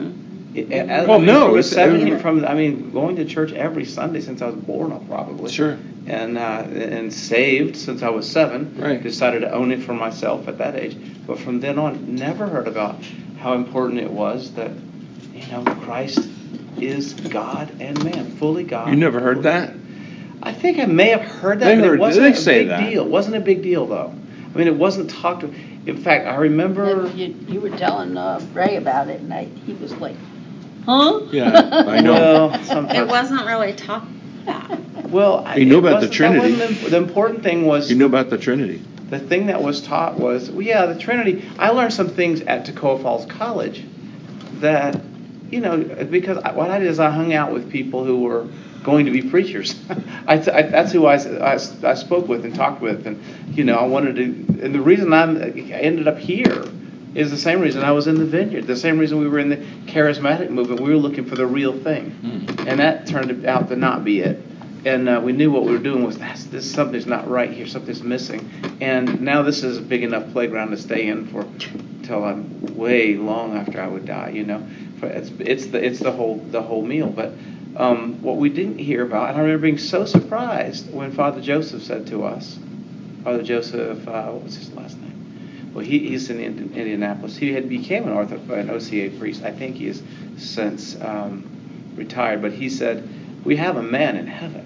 It, I, Well, I mean, no, from it's- seven, it- from I mean, going to church every Sunday since I was born, probably. Sure. And uh, and saved since I was seven. Right. Decided to own it for myself at that age. But from then on, never heard about how important it was that, you know, Christ is God and man, fully God. You never heard fully that? man. I think I may have heard that, They but heard- it wasn't they a say big that. deal. It wasn't a big deal, though. I mean, it wasn't talked to. In fact, I remember. You, you were telling uh, Ray about it, and I, he was like, huh? Yeah, I know. Well, sometimes. It wasn't really talked about. Well, I- He knew it about the wasn't- that Trinity. wasn't the, the important thing was You knew about the Trinity. the thing that was taught was, well, yeah, the Trinity. I learned some things at Toccoa Falls College that, you know, because I, what I did is I hung out with people who were going to be preachers. I, I, that's who I, I, I spoke with and talked with, and you know, I wanted to. And the reason I'm, I ended up here is the same reason I was in the Vineyard. The same reason we were in the charismatic movement. We were looking for the real thing, Mm. and that turned out to not be it. And uh, we knew what we were doing was that's, this something's not right here, something's missing. And now this is a big enough playground to stay in for till I'm way long after I would die. You know, but it's it's the it's the whole the whole meal. But um, what we didn't hear about, and I remember being so surprised when Father Joseph said to us, Father Joseph, uh, what was his last name? Well, he, he's in Indianapolis. He had became an ortho, an O C A priest. I think he has since um, retired. But he said, "We have a man in heaven."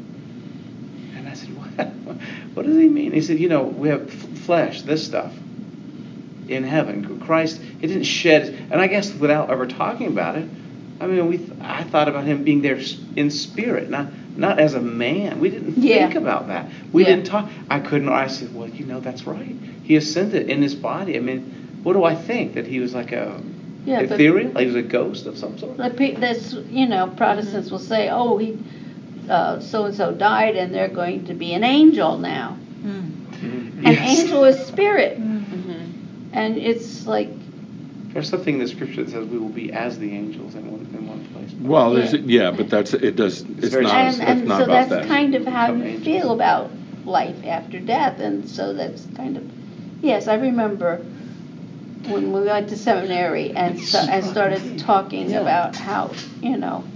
And I said, "What? What does he mean?" He said, "You know, we have f- flesh, this stuff, in heaven. Christ, he didn't shed." And I guess without ever talking about it, I mean, we th- I thought about him being there in spirit, not not as a man. We didn't Yeah. think about that. We Yeah. didn't talk. I couldn't. I said, "Well, you know, that's right. He ascended in his body." I mean, what do I think? That he was like a Yeah, but- ethereal? Like he was a ghost of some sort? Like pe- this, you know, Protestants will say, "Oh, he, uh, so and so died, and they're going to be an angel now." An Yes. angel is spirit, Mm-hmm. and it's like, There's something in the scripture that says we will be as the angels in one in one place. Well, there's, Yeah. yeah, but that's, it does, it's very not, and it's and not so about that's that. kind of how Become you angels. feel about life after death, and so that's kind of, yes, I remember when we went to seminary and so, I started talking Yeah. about how, you know,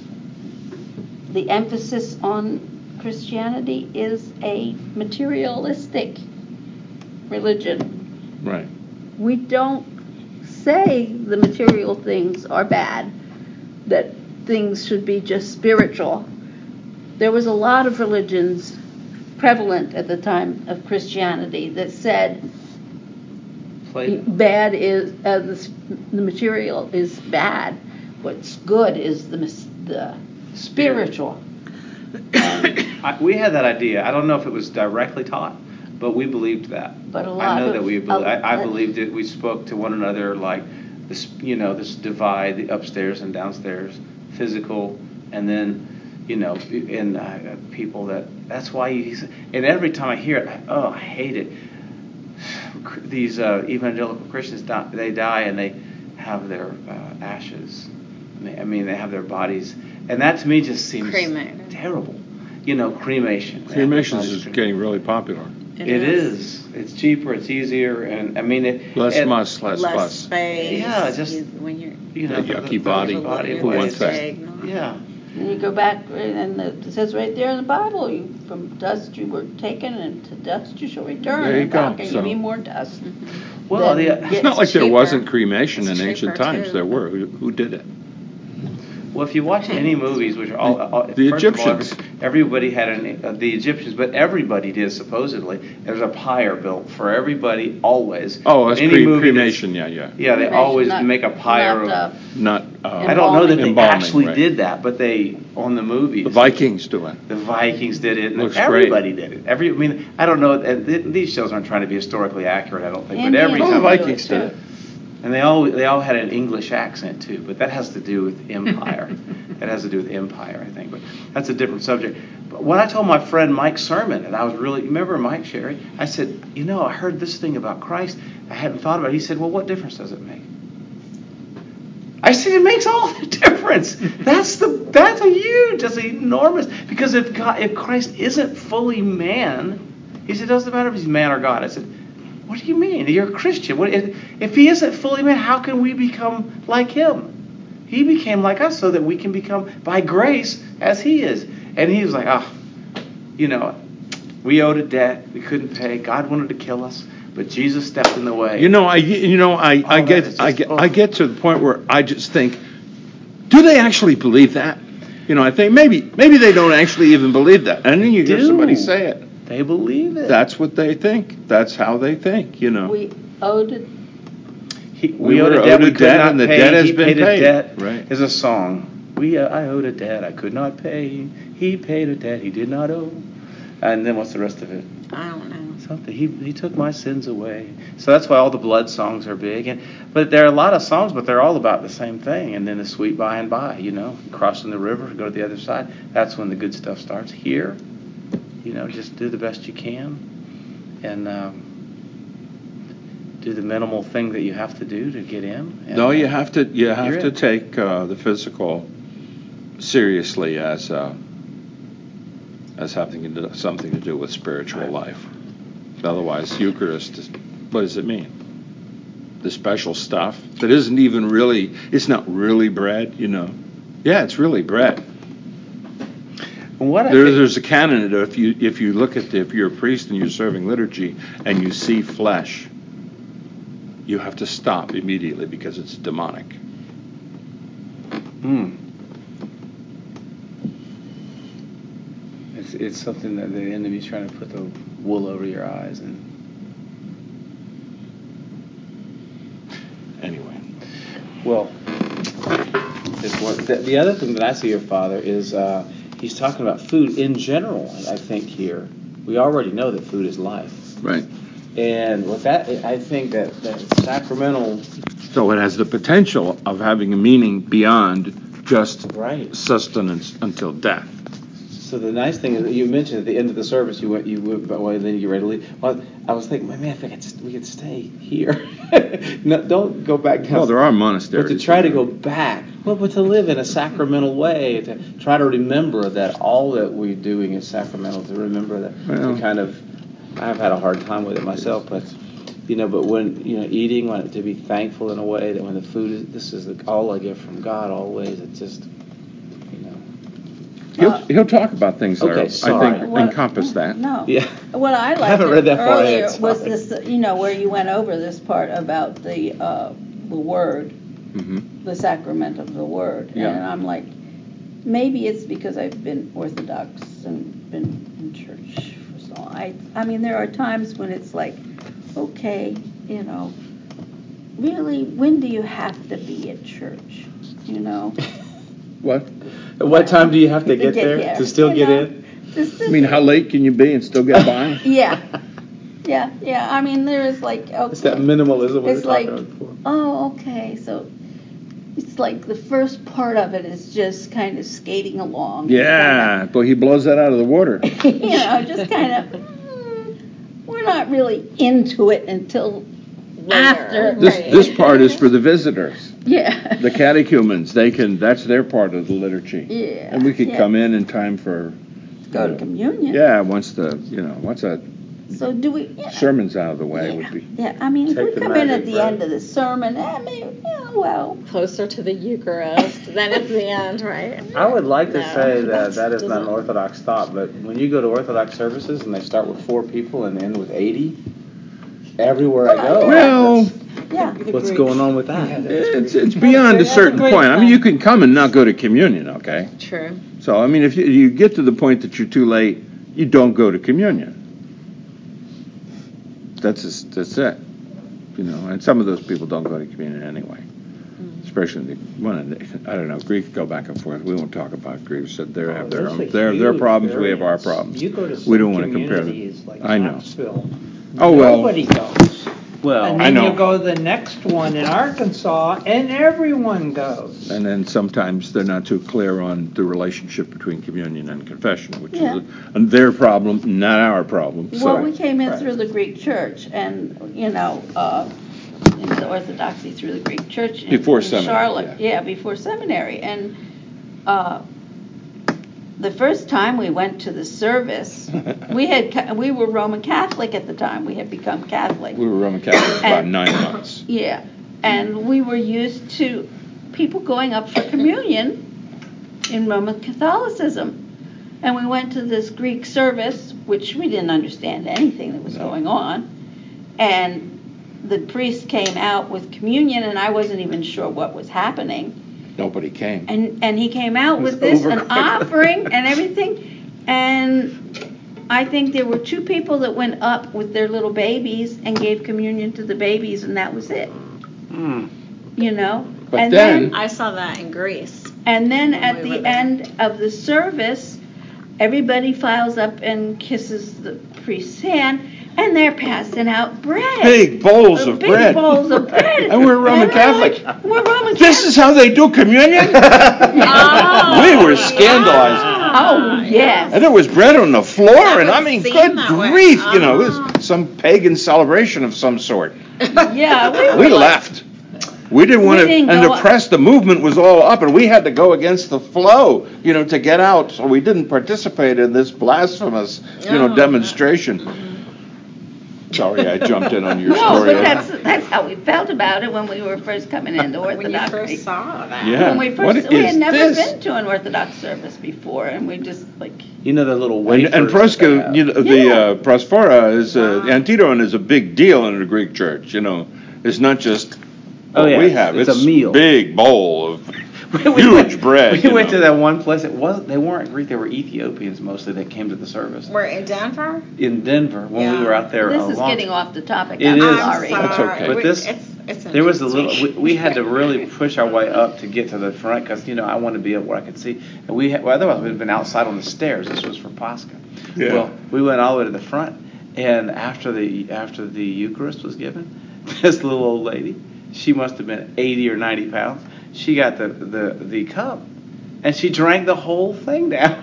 the emphasis on Christianity is a materialistic religion. Right. We don't say the material things are bad, that things should be just spiritual. There was a lot of religions prevalent at the time of Christianity that said Plato. bad is uh, the, s- the material is bad. What's good is the mis- the spiritual. And, I, we had that idea. I don't know if it was directly taught, but we believed that. but a lot I know of that we. a- Be- I, I that- believed it. We spoke to one another like this. You know, this divide, the upstairs and downstairs, physical, and then, you know, and uh, people that. That's why. You, and every time I hear it, I, oh, I hate it. These uh, evangelical Christians die, they die and they have their uh, ashes. I mean, they have their bodies, and that to me just seems Cremated. terrible. You know, cremation. Cremation Bodies is cremated. getting really popular. It is. It's cheaper. It's easier, and I mean it. Less and, muss, less Less fuss. space. Yeah, just- you- when you're You know, That the- yucky the- body. the body For one waste. thing. Yeah. And you go back, and it says right there in the Bible, you from dust you were taken, and to dust you shall return. There you and go. how can So- you be more dust? Well, Then the, get- It's not like there cheaper. wasn't cremation It's in ancient cheaper, times. too. There were. Who, who did it? well, if you watch any movies, which are all, all The first of all, Egyptians. every- everybody had an uh, the Egyptians, but everybody did supposedly. There's a pyre built for everybody always. Oh, that's Any cre- movie that's- cremation. Yeah, yeah. Yeah, they Cremation, always not- make a pyre. not, of, uh, Not. Uh, I don't know that they Embalming, actually right. did that, but they on the movies. the Vikings do it. The Vikings did it. And Looks everybody did it. Every, I mean, I don't know. And th- these shows aren't trying to be historically accurate. I don't think, but every Indians Oh, the do time. it, Vikings did too. it. And they all they all had an English accent too, but that has to do with empire. That has to do with empire, I think. But that's a different subject. But when I told my friend Mike Sermon, and I was really, you remember Mike Sherry? I said, you know, I heard this thing about Christ. I hadn't thought about it. He said, well, what difference does it make? I said, it makes all the difference. That's the that's a huge, that's enormous. Because if God, if Christ isn't fully man, he said, it doesn't matter if he's man or God. I said, what do you mean? You're a Christian. What, if, if he isn't fully man, how can we become like him? He He became like us so that we can become by grace as he is. And he was like, ah, oh, you know, we owed a debt we couldn't pay. God wanted to kill us, but Jesus stepped in the way. You know, I you know I, Oh, I that get is just- I get oh. I get to the point where I just think, do they actually believe that? You know, I think maybe maybe they don't actually even believe that. And then you hear Do. somebody say it. They believe it. That's what they think. That's how they think. You know. We owed it. He, We we owed were a debt owed a we could debt, not and the pay. debt has he been paid paid. a debt. Right. Is a song. We uh, I owed a debt I could not pay. He paid a debt he did not owe. And then what's the rest of it? I don't know. Something. He he took my sins away. So that's why all the blood songs are big. And but there are a lot of songs, but they're all about the same thing. And then the sweet by and by, you know, crossing the river, go to the other side. That's when the good stuff starts. Here, you know, just do the best you can, and um, do the minimal thing that you have to do to get in. And, No, you have to you have You're to in. take uh, the physical seriously as uh, as having to do, something to do with spiritual Right. life. Otherwise, Eucharist is, what does it mean? The special stuff that isn't even really, it's not really bread, you know. Yeah, it's really bread. What I There, think- there's a canon that if you if you look at the, if you're a priest and you're serving liturgy and you see flesh, you have to stop immediately because it's demonic. Hmm. It's it's something that the enemy's trying to put the wool over your eyes and. Anyway. Well, it's one, the, the other thing that I see your father is uh, he's talking about food in general. I think here we already know that food is life, Right. and with that, I think that that sacramental. So it has the potential of having a meaning beyond just Right. sustenance until death. So the nice thing is that you mentioned at the end of the service you went you went well and then you get ready to leave. Well, I was thinking, man, if I could, we could stay here. No, don't go back down. Well, there are But monasteries. to try to go back, well, but to live in a sacramental way, to try to remember that all that we're doing is sacramental, to remember that, Well. to kind of, I've had a hard time with it myself, but, you know, but when, you know, eating, when, to be thankful in a way that when the food is, this is the, all I get from God always, it's just, you know. He'll, Uh, he'll talk about things that Okay, are, I sorry. think What- encompass that. No. Yeah. What I liked haven't read that far earlier ahead, was sorry. this, you know, where you went over this part about the uh, the word, Mm-hmm. the sacrament of the word, Yeah. and I'm like, maybe it's because I've been Orthodox and been in church for so long. I, I mean, there are times when it's like, okay, you know, really, when do you have to be at church? You know, What? At what time do you have to get there here, to still you get know? in? Just I mean, how late can you be and still get by? Yeah, yeah, yeah. I mean, there is like, okay. It's that minimalism we were It's like, talking about before. oh, okay, so it's like the first part of it is just kind of skating along. Yeah, but he blows that out of the water. It's kinda, you know, just kind of, mm, we're not really into it until after. This this part is for the visitors, Yeah. the catechumens. They can. That's their part of the liturgy. Yeah. And we could yeah. come in in time for. Go to communion. Yeah, once the you know once that So do we, you know, sermon's out of the way yeah, would be. yeah, I mean, if Take we the come in magic at the bread. end of the sermon, I mean, yeah, well, Closer to the Eucharist than at the end, right? I would like to No, say that that's- that is not an doesn't- Orthodox thought, but when you go to Orthodox services and they start with four people and end with eighty, everywhere I go, Well, yeah. that's- what's going on with that? it's it's beyond a That's a certain great point. I mean, thing. you can come and not go to communion, okay? True. So I mean, if you, you get to the point that you're too late, you don't go to communion. That's just, that's it, you know. And some of those people don't go to communion anyway, especially the one. of the- I don't know. Greeks go back and forth. We won't talk about Greeks. They Oh, have their there's own, a their their huge problems. We have our variance. problems. You go to some We don't want to compare them. communities like I know. Knoxville. Oh, well. Nobody goes. Well, And I then know. you go to the next one in Arkansas, and everyone goes. And then sometimes they're not too clear on the relationship between communion and confession, which Yeah. is a, their problem, not our problem. So. Well, we came in Right. through the Greek church, and you know, uh, into Orthodoxy through the Greek church in, Before in seminary, Charlotte. yeah. before seminary, and uh, the first time we went to the service, we had ca- we were Roman Catholic at the time. We had become Catholic. We were Roman Catholic for about And- nine months. Yeah, and we were used to people going up for communion in Roman Catholicism. And we went to this Greek service, which we didn't understand anything that was No. going on. And the priest came out with communion, and I wasn't even sure what was happening. Nobody came. And and he came out It was with this, over an quickly. offering and everything. And I think there were two people that went up with their little babies and gave communion to the babies, and that was it. Mm. You know? But and then- I saw that in Greece. And then When at we the were there. end of the service, everybody files up and kisses the priest's hand, and they're passing out bread. Big bowls Uh, of big bread. bowls of bread. And we're Roman And we're Catholic. like, we're Roman This is how they do communion? Oh. We were scandalized. Oh, yes. And there was bread on the floor, That and I would mean, seem good that way. grief, you know, it Oh. was some pagan celebration of some sort. Yeah, we were We like- left. We didn't want We to, didn't and go the up. press, the movement was all up, and we had to go against the flow, you know, to get out. So we didn't participate in this blasphemous, you know, Oh. demonstration. Sorry, I jumped in on your No, story. but that's that's how we felt about it when we were first coming into When you Orthodoxy. first saw that. Yeah. When we What first, we is had never this? been to an Orthodox service before, and we just like, You know the little And, wafers. and that they Prosca, have? you know, Yeah. the uh, Prosphora is uh, Wow. Antidon is a big deal in the Greek church. You know, it's not just Oh, what yeah, we have. it's It's, a meal. big bowl of We huge went- bread. We you went know. to that one place. It wasn't. They weren't Greek. They were Ethiopians mostly that came to the service We're in Denver? in Denver when Yeah. we were out there. this a is long getting off the topic. It I'm is. sorry. That's okay. But We- this- it's, it's There was a little. We, interesting. we had to really push our way up to get to the front because you know I wanted to be up where I could see. And we had, well, otherwise we'd have been outside on the stairs. This was for Pascha. Yeah. Well, we went all the way to the front, and after the after the Eucharist was given, this little old lady, she must have been eighty or ninety pounds. She got the the, the cup, and she drank the whole thing down.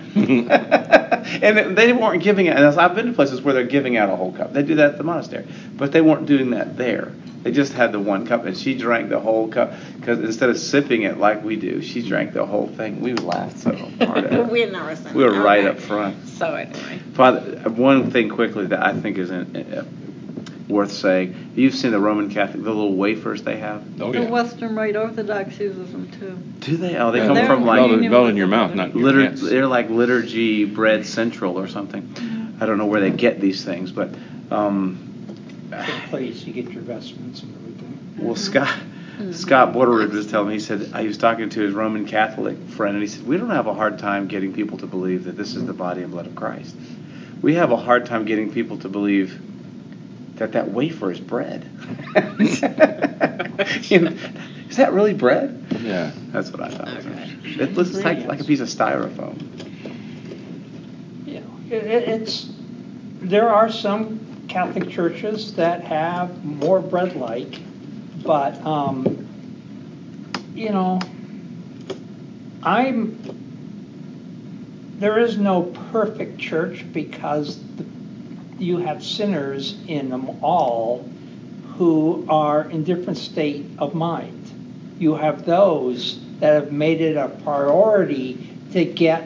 And it- they weren't giving it. And as I've been to places where they're giving out a whole cup. They do that at the monastery, but they weren't doing that there. They just had the one cup, and she drank the whole cup because instead of sipping it like we do, she drank the whole thing. We laughed so hard at her. We had never seen We were that. right Okay. up front. So anyway. Father, one thing quickly that I think is in, uh, worth saying. You've seen the Roman Catholic, the little wafers they have. Oh, The yeah. Western Rite Orthodox uses them too. Do they? Oh, they Yeah, come they're from melt, like it- melt in your mouth, not in your litur- hands. they're like Liturgy Bread Central or something. I don't know where they get these things, but um, The place you get your vestments and everything. well, Scott Scott Borderidge was telling me. He said I was talking to his Roman Catholic friend, and he said we don't have a hard time getting people to believe that this is the body and blood of Christ. We have a hard time getting people to believe that that wafer is bread. You know, is that really bread? Yeah. That's what I thought. It looks like, like a piece of styrofoam. You know, it, it- it's, there are some Catholic churches that have more bread-like, but, um, you know, I'm, there is no perfect church because the, you have sinners in them all who are in different state of mind. You have those that have made it a priority to get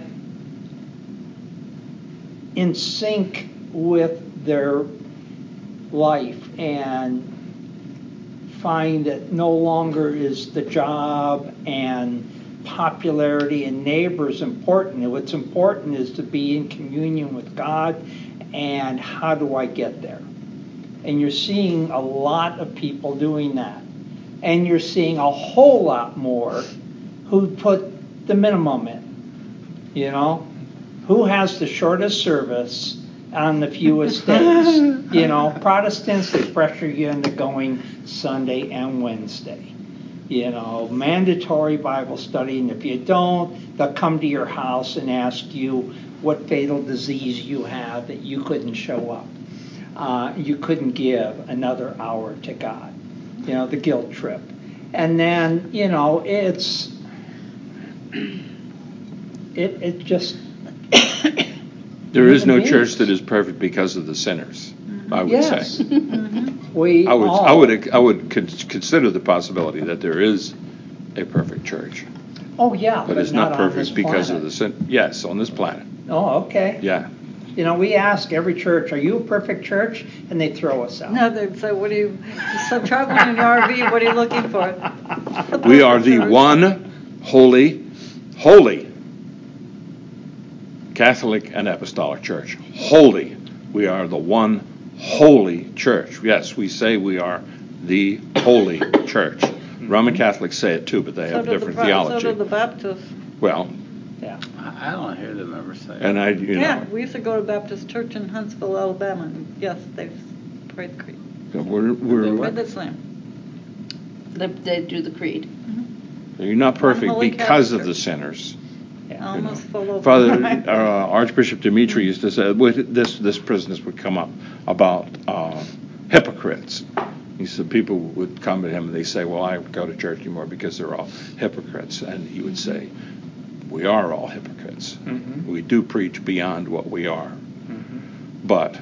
in sync with their life and find that no longer is the job and popularity and neighbors important. What's important is to be in communion with God, and how do I get there? And you're seeing a lot of people doing that. And you're seeing a whole lot more who put the minimum in. You know? Who has the shortest service on the fewest days? You know, Protestants, they pressure you into going Sunday and Wednesday. You know, mandatory Bible study, and if you don't, they'll come to your house and ask you what fatal disease you have that you couldn't show up. Uh, you couldn't give another hour to God. You know, the guilt trip. And then, you know, it's, it, it just, There is no Human church beings. that is perfect because of the sinners, I would yes. say. We I would, all, I would, I would con- consider the possibility that there is a perfect church, oh yeah, but it's not not on this perfect because of planet. the sin. Yes, on this planet. Oh, okay. Yeah. You know, we ask every church, are you a perfect church? And they throw us out. No, they'd say, what are you, some traveling in your R V, what are you looking for? We are the one holy, holy Catholic and Apostolic Church. Holy. We are the one holy church. Yes, we say we are the holy church. Roman Catholics say it too, but they So have do the different Pro- theology. So do the Baptists. Well, Yeah. I I don't hear them ever say and it. I, you Yeah, know, we used to go to Baptist Church in Huntsville, Alabama, and yes, they prayed the creed. we're, They we're Prayed the slam. They, they do the creed. you're not perfect Holy because Catholic of the Church. sinners. Almost full over. Father uh, Archbishop Dimitri used to say this. This business would come up about uh, hypocrites. He said people would come to him and they say, "Well, I don't go to church anymore because they're all hypocrites." And he would say, "We are all hypocrites. Mm-hmm. We do preach beyond what we are, Mm-hmm. but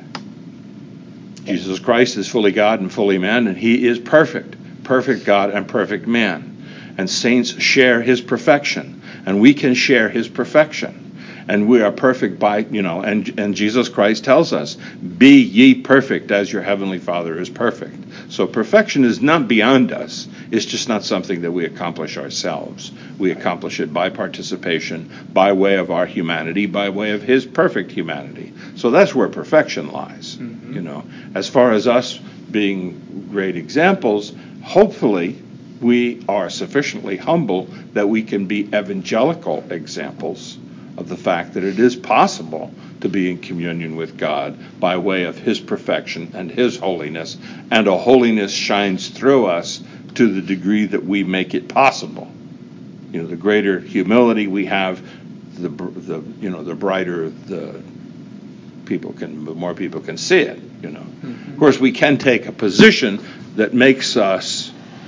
Jesus Christ is fully God and fully man, and He is perfect, perfect God and perfect man. And saints share His perfection, and we can share His perfection. And we are perfect by, you know, and, and Jesus Christ tells us, be ye perfect as your heavenly Father is perfect. So perfection is not beyond us. It's just not something that we accomplish ourselves. We accomplish it by participation, by way of our humanity, by way of His perfect humanity. So that's where perfection lies, Mm-hmm. you know. As far as us being great examples, hopefully we are sufficiently humble that we can be evangelical examples of the fact that it is possible to be in communion with God by way of His perfection and His holiness, and a holiness shines through us to the degree that we make it possible. You know, the greater humility we have, the the you know the brighter the people can, the more people can see it. You know, Mm-hmm. of course, we can take a position that makes us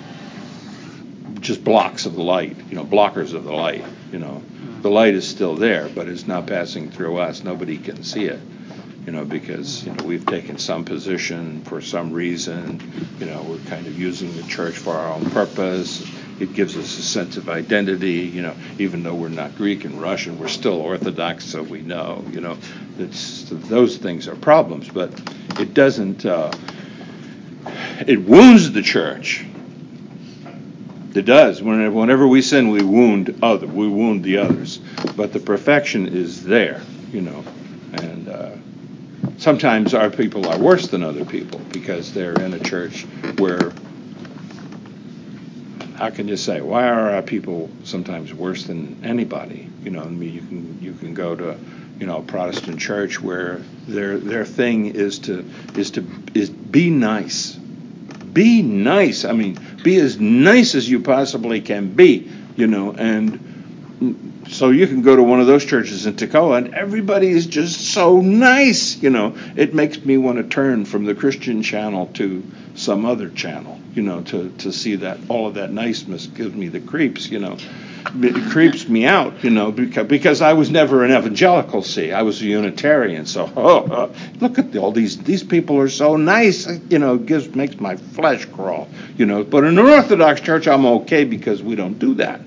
just blocks of the light, you know, blockers of the light. You know, the light is still there, but it's not passing through us. Nobody can see it, you know, because, you know, we've taken some position for some reason. You know, we're kind of using the church for our own purpose. It gives us a sense of identity, you know, even though we're not Greek and Russian, we're still Orthodox, so we know, you know, it's, those things are problems, but it doesn't, uh, it wounds the church. It does. Whenever we sin, we wound other, we wound the others. But the perfection is there, you know. And uh, sometimes our people are worse than other people because they're in a church where, how can you say, why are our people sometimes worse than anybody? You know, I mean, you can you can go to, you know, a Protestant church where their their thing is to is to is be nice. Be nice. I mean, be as nice as you possibly can be, you know. And so you can go to one of those churches in Toccoa, and everybody is just so nice, you know. It makes me want to turn from the Christian channel to some other channel, you know, to, to see that all of that niceness gives me the creeps, you know. It creeps me out, you know, because because I was never an evangelical. See, I was a Unitarian. So, oh, oh look at the, all these these people are so nice, you know, gives makes my flesh crawl, you know. But in an Orthodox church, I'm okay because we don't do that.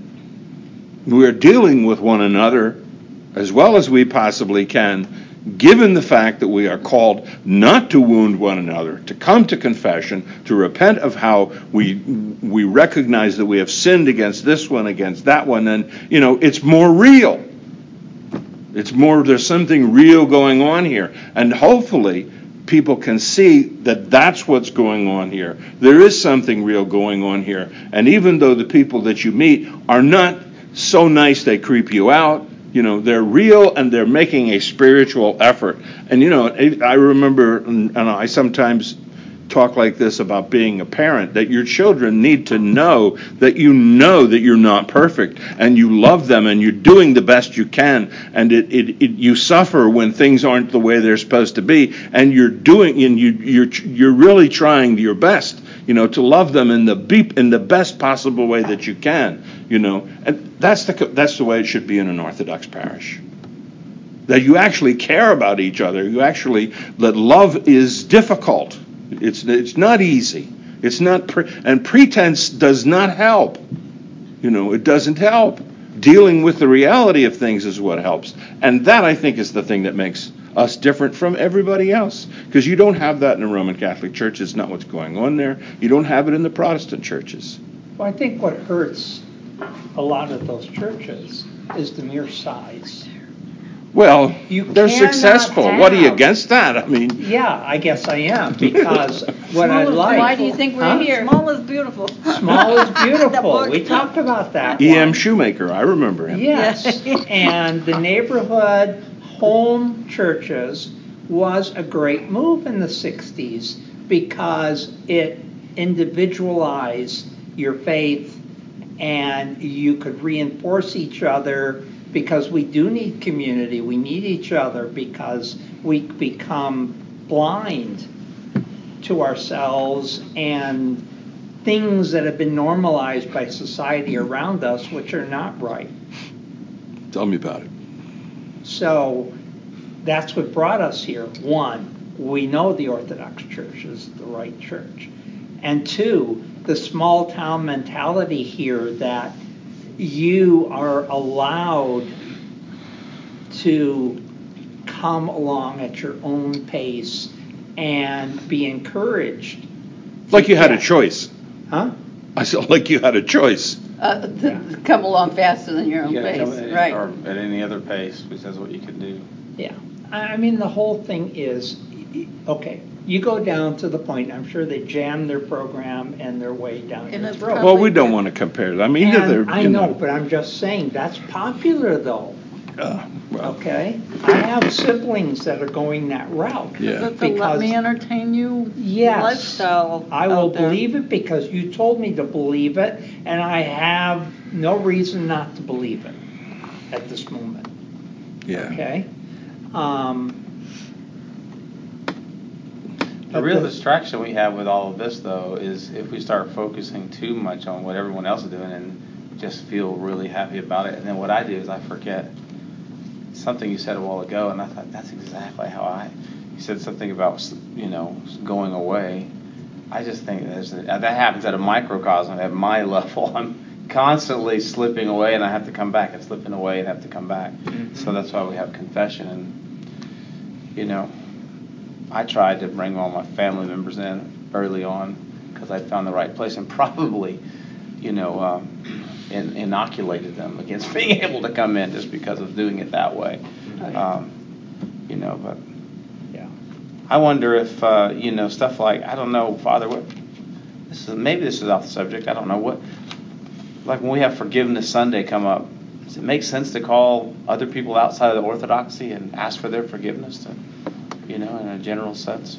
We're dealing with one another as well as we possibly can, given the fact that we are called not to wound one another, to come to confession, to repent of how we we recognize that we have sinned against this one, against that one, and, you know, it's more real. It's more, there's something real going on here. And hopefully people can see that that's what's going on here. There is something real going on here. And even though the people that you meet are not so nice they creep you out, you know, they're real and they're making a spiritual effort. And, you know, I remember, and I sometimes talk like this about being a parent, that your children need to know that you know that you're not perfect and you love them and you're doing the best you can, and it, it, it you suffer when things aren't the way they're supposed to be, and you're doing and you you're you're really trying your best, you know, to love them in the be, in the best possible way that you can, you know. And that's the that's the way it should be in an Orthodox parish. That you actually care about each other. You actually, that love is difficult. It's it's not easy. It's not, pre- and pretense does not help. You know, it doesn't help. Dealing with the reality of things is what helps. And that, I think, is the thing that makes us different from everybody else. Because you don't have that in the Roman Catholic Church. It's not what's going on there. You don't have it in the Protestant churches. Well, I think what hurts a lot of those churches is the mere size. Well, You they're cannot successful. What are you have- against that? I mean, Yeah, I guess I am, because what I Small is like. Why do you think we're Huh? here? Small is beautiful. Small is The beautiful. book. We talked about that E M one. Shoemaker, I remember him. Yes, and the neighborhood home churches was a great move in the sixties because it individualized your faith and you could reinforce each other, because we do need community. We need each other because we become blind to ourselves and things that have been normalized by society around us, which are not right. Tell me about it. So that's what brought us here. One, we know the Orthodox Church is the right church. And two, the small town mentality here that you are allowed to come along at your own pace and be encouraged. Like you had a Yeah. choice. Huh? I said, like you had a choice. Uh, to come along faster than your own You gotta pace, come at- right? Or at any other pace, which is what you can do. Yeah. I I mean, the whole thing is, okay, you go down to the point, I'm sure they jam their program and their way down And your it's throat. Well, we don't want to compare it. I mean, either And they're, I you know, know. but I'm just saying, that's popular though, Uh, well, okay? I have siblings that are going that route. Yeah. That's a let Because- me entertain you Yes. lifestyle. I will out there. believe it because you told me to believe it, and I have no reason not to believe it at this moment, yeah. okay? Um, The real distraction we have with all of this, though, is if we start focusing too much on what everyone else is doing and just feel really happy about it. And then what I do is I forget something you said a while ago, and I thought, that's exactly how I, you said something about, you know, going away. I just think there's a, that happens at a microcosm at my level. I'm constantly slipping away, and I have to come back, and slipping away and have to come back. Mhm. So that's why we have confession. And, you know, I tried to bring all my family members in early on because I found the right place, and probably, you know, um, in, inoculated them against being able to come in just because of doing it that way. Um, you know, but yeah. I wonder if, uh, you know, stuff like, I don't know, Father, what, this is, maybe this is off the subject, I don't know, what, like when we have Forgiveness Sunday come up, does it make sense to call other people outside of the Orthodoxy and ask for their forgiveness, to, you know, in a general sense?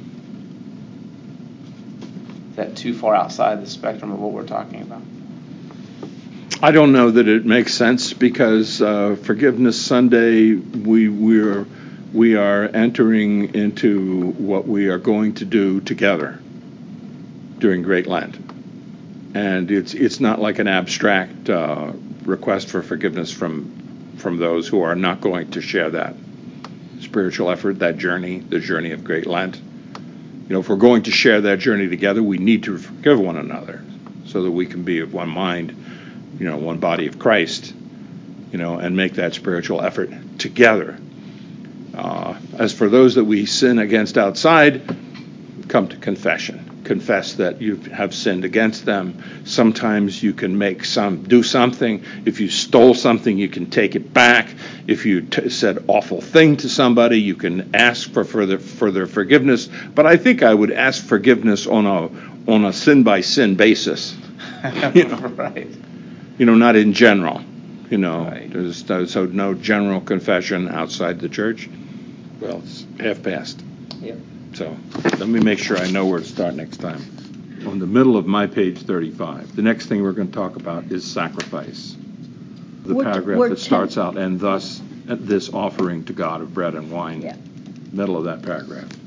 Is that too far outside the spectrum of what we're talking about? I don't know that it makes sense because uh, Forgiveness Sunday, we we're we are entering into what we are going to do together during Great Lent, and it's it's not like an abstract uh, request for forgiveness from from those who are not going to share that spiritual effort, that journey, the journey of Great Lent. You know, if we're going to share that journey together, we need to forgive one another so that we can be of one mind, you know, one body of Christ, you know, and make that spiritual effort together. Uh, as for those that we sin against outside, come to confession. Confess that you have sinned against them. Sometimes you can make some, do something. If you stole something, you can take it back. If you t- said awful thing to somebody, you can ask for further further forgiveness. But I think I would ask forgiveness on a on a sin by sin basis. You know, Right. you know, not in general. You know, Right. there's, there's so no general confession outside the church. Well, it's half past. Yep. So let me make sure I know where to start next time. On the middle of my page thirty-five, the next thing we're going to talk about is sacrifice. The We're- paragraph we're that ten- starts out, and thus this offering to God of bread and wine. Yeah. Middle of that paragraph.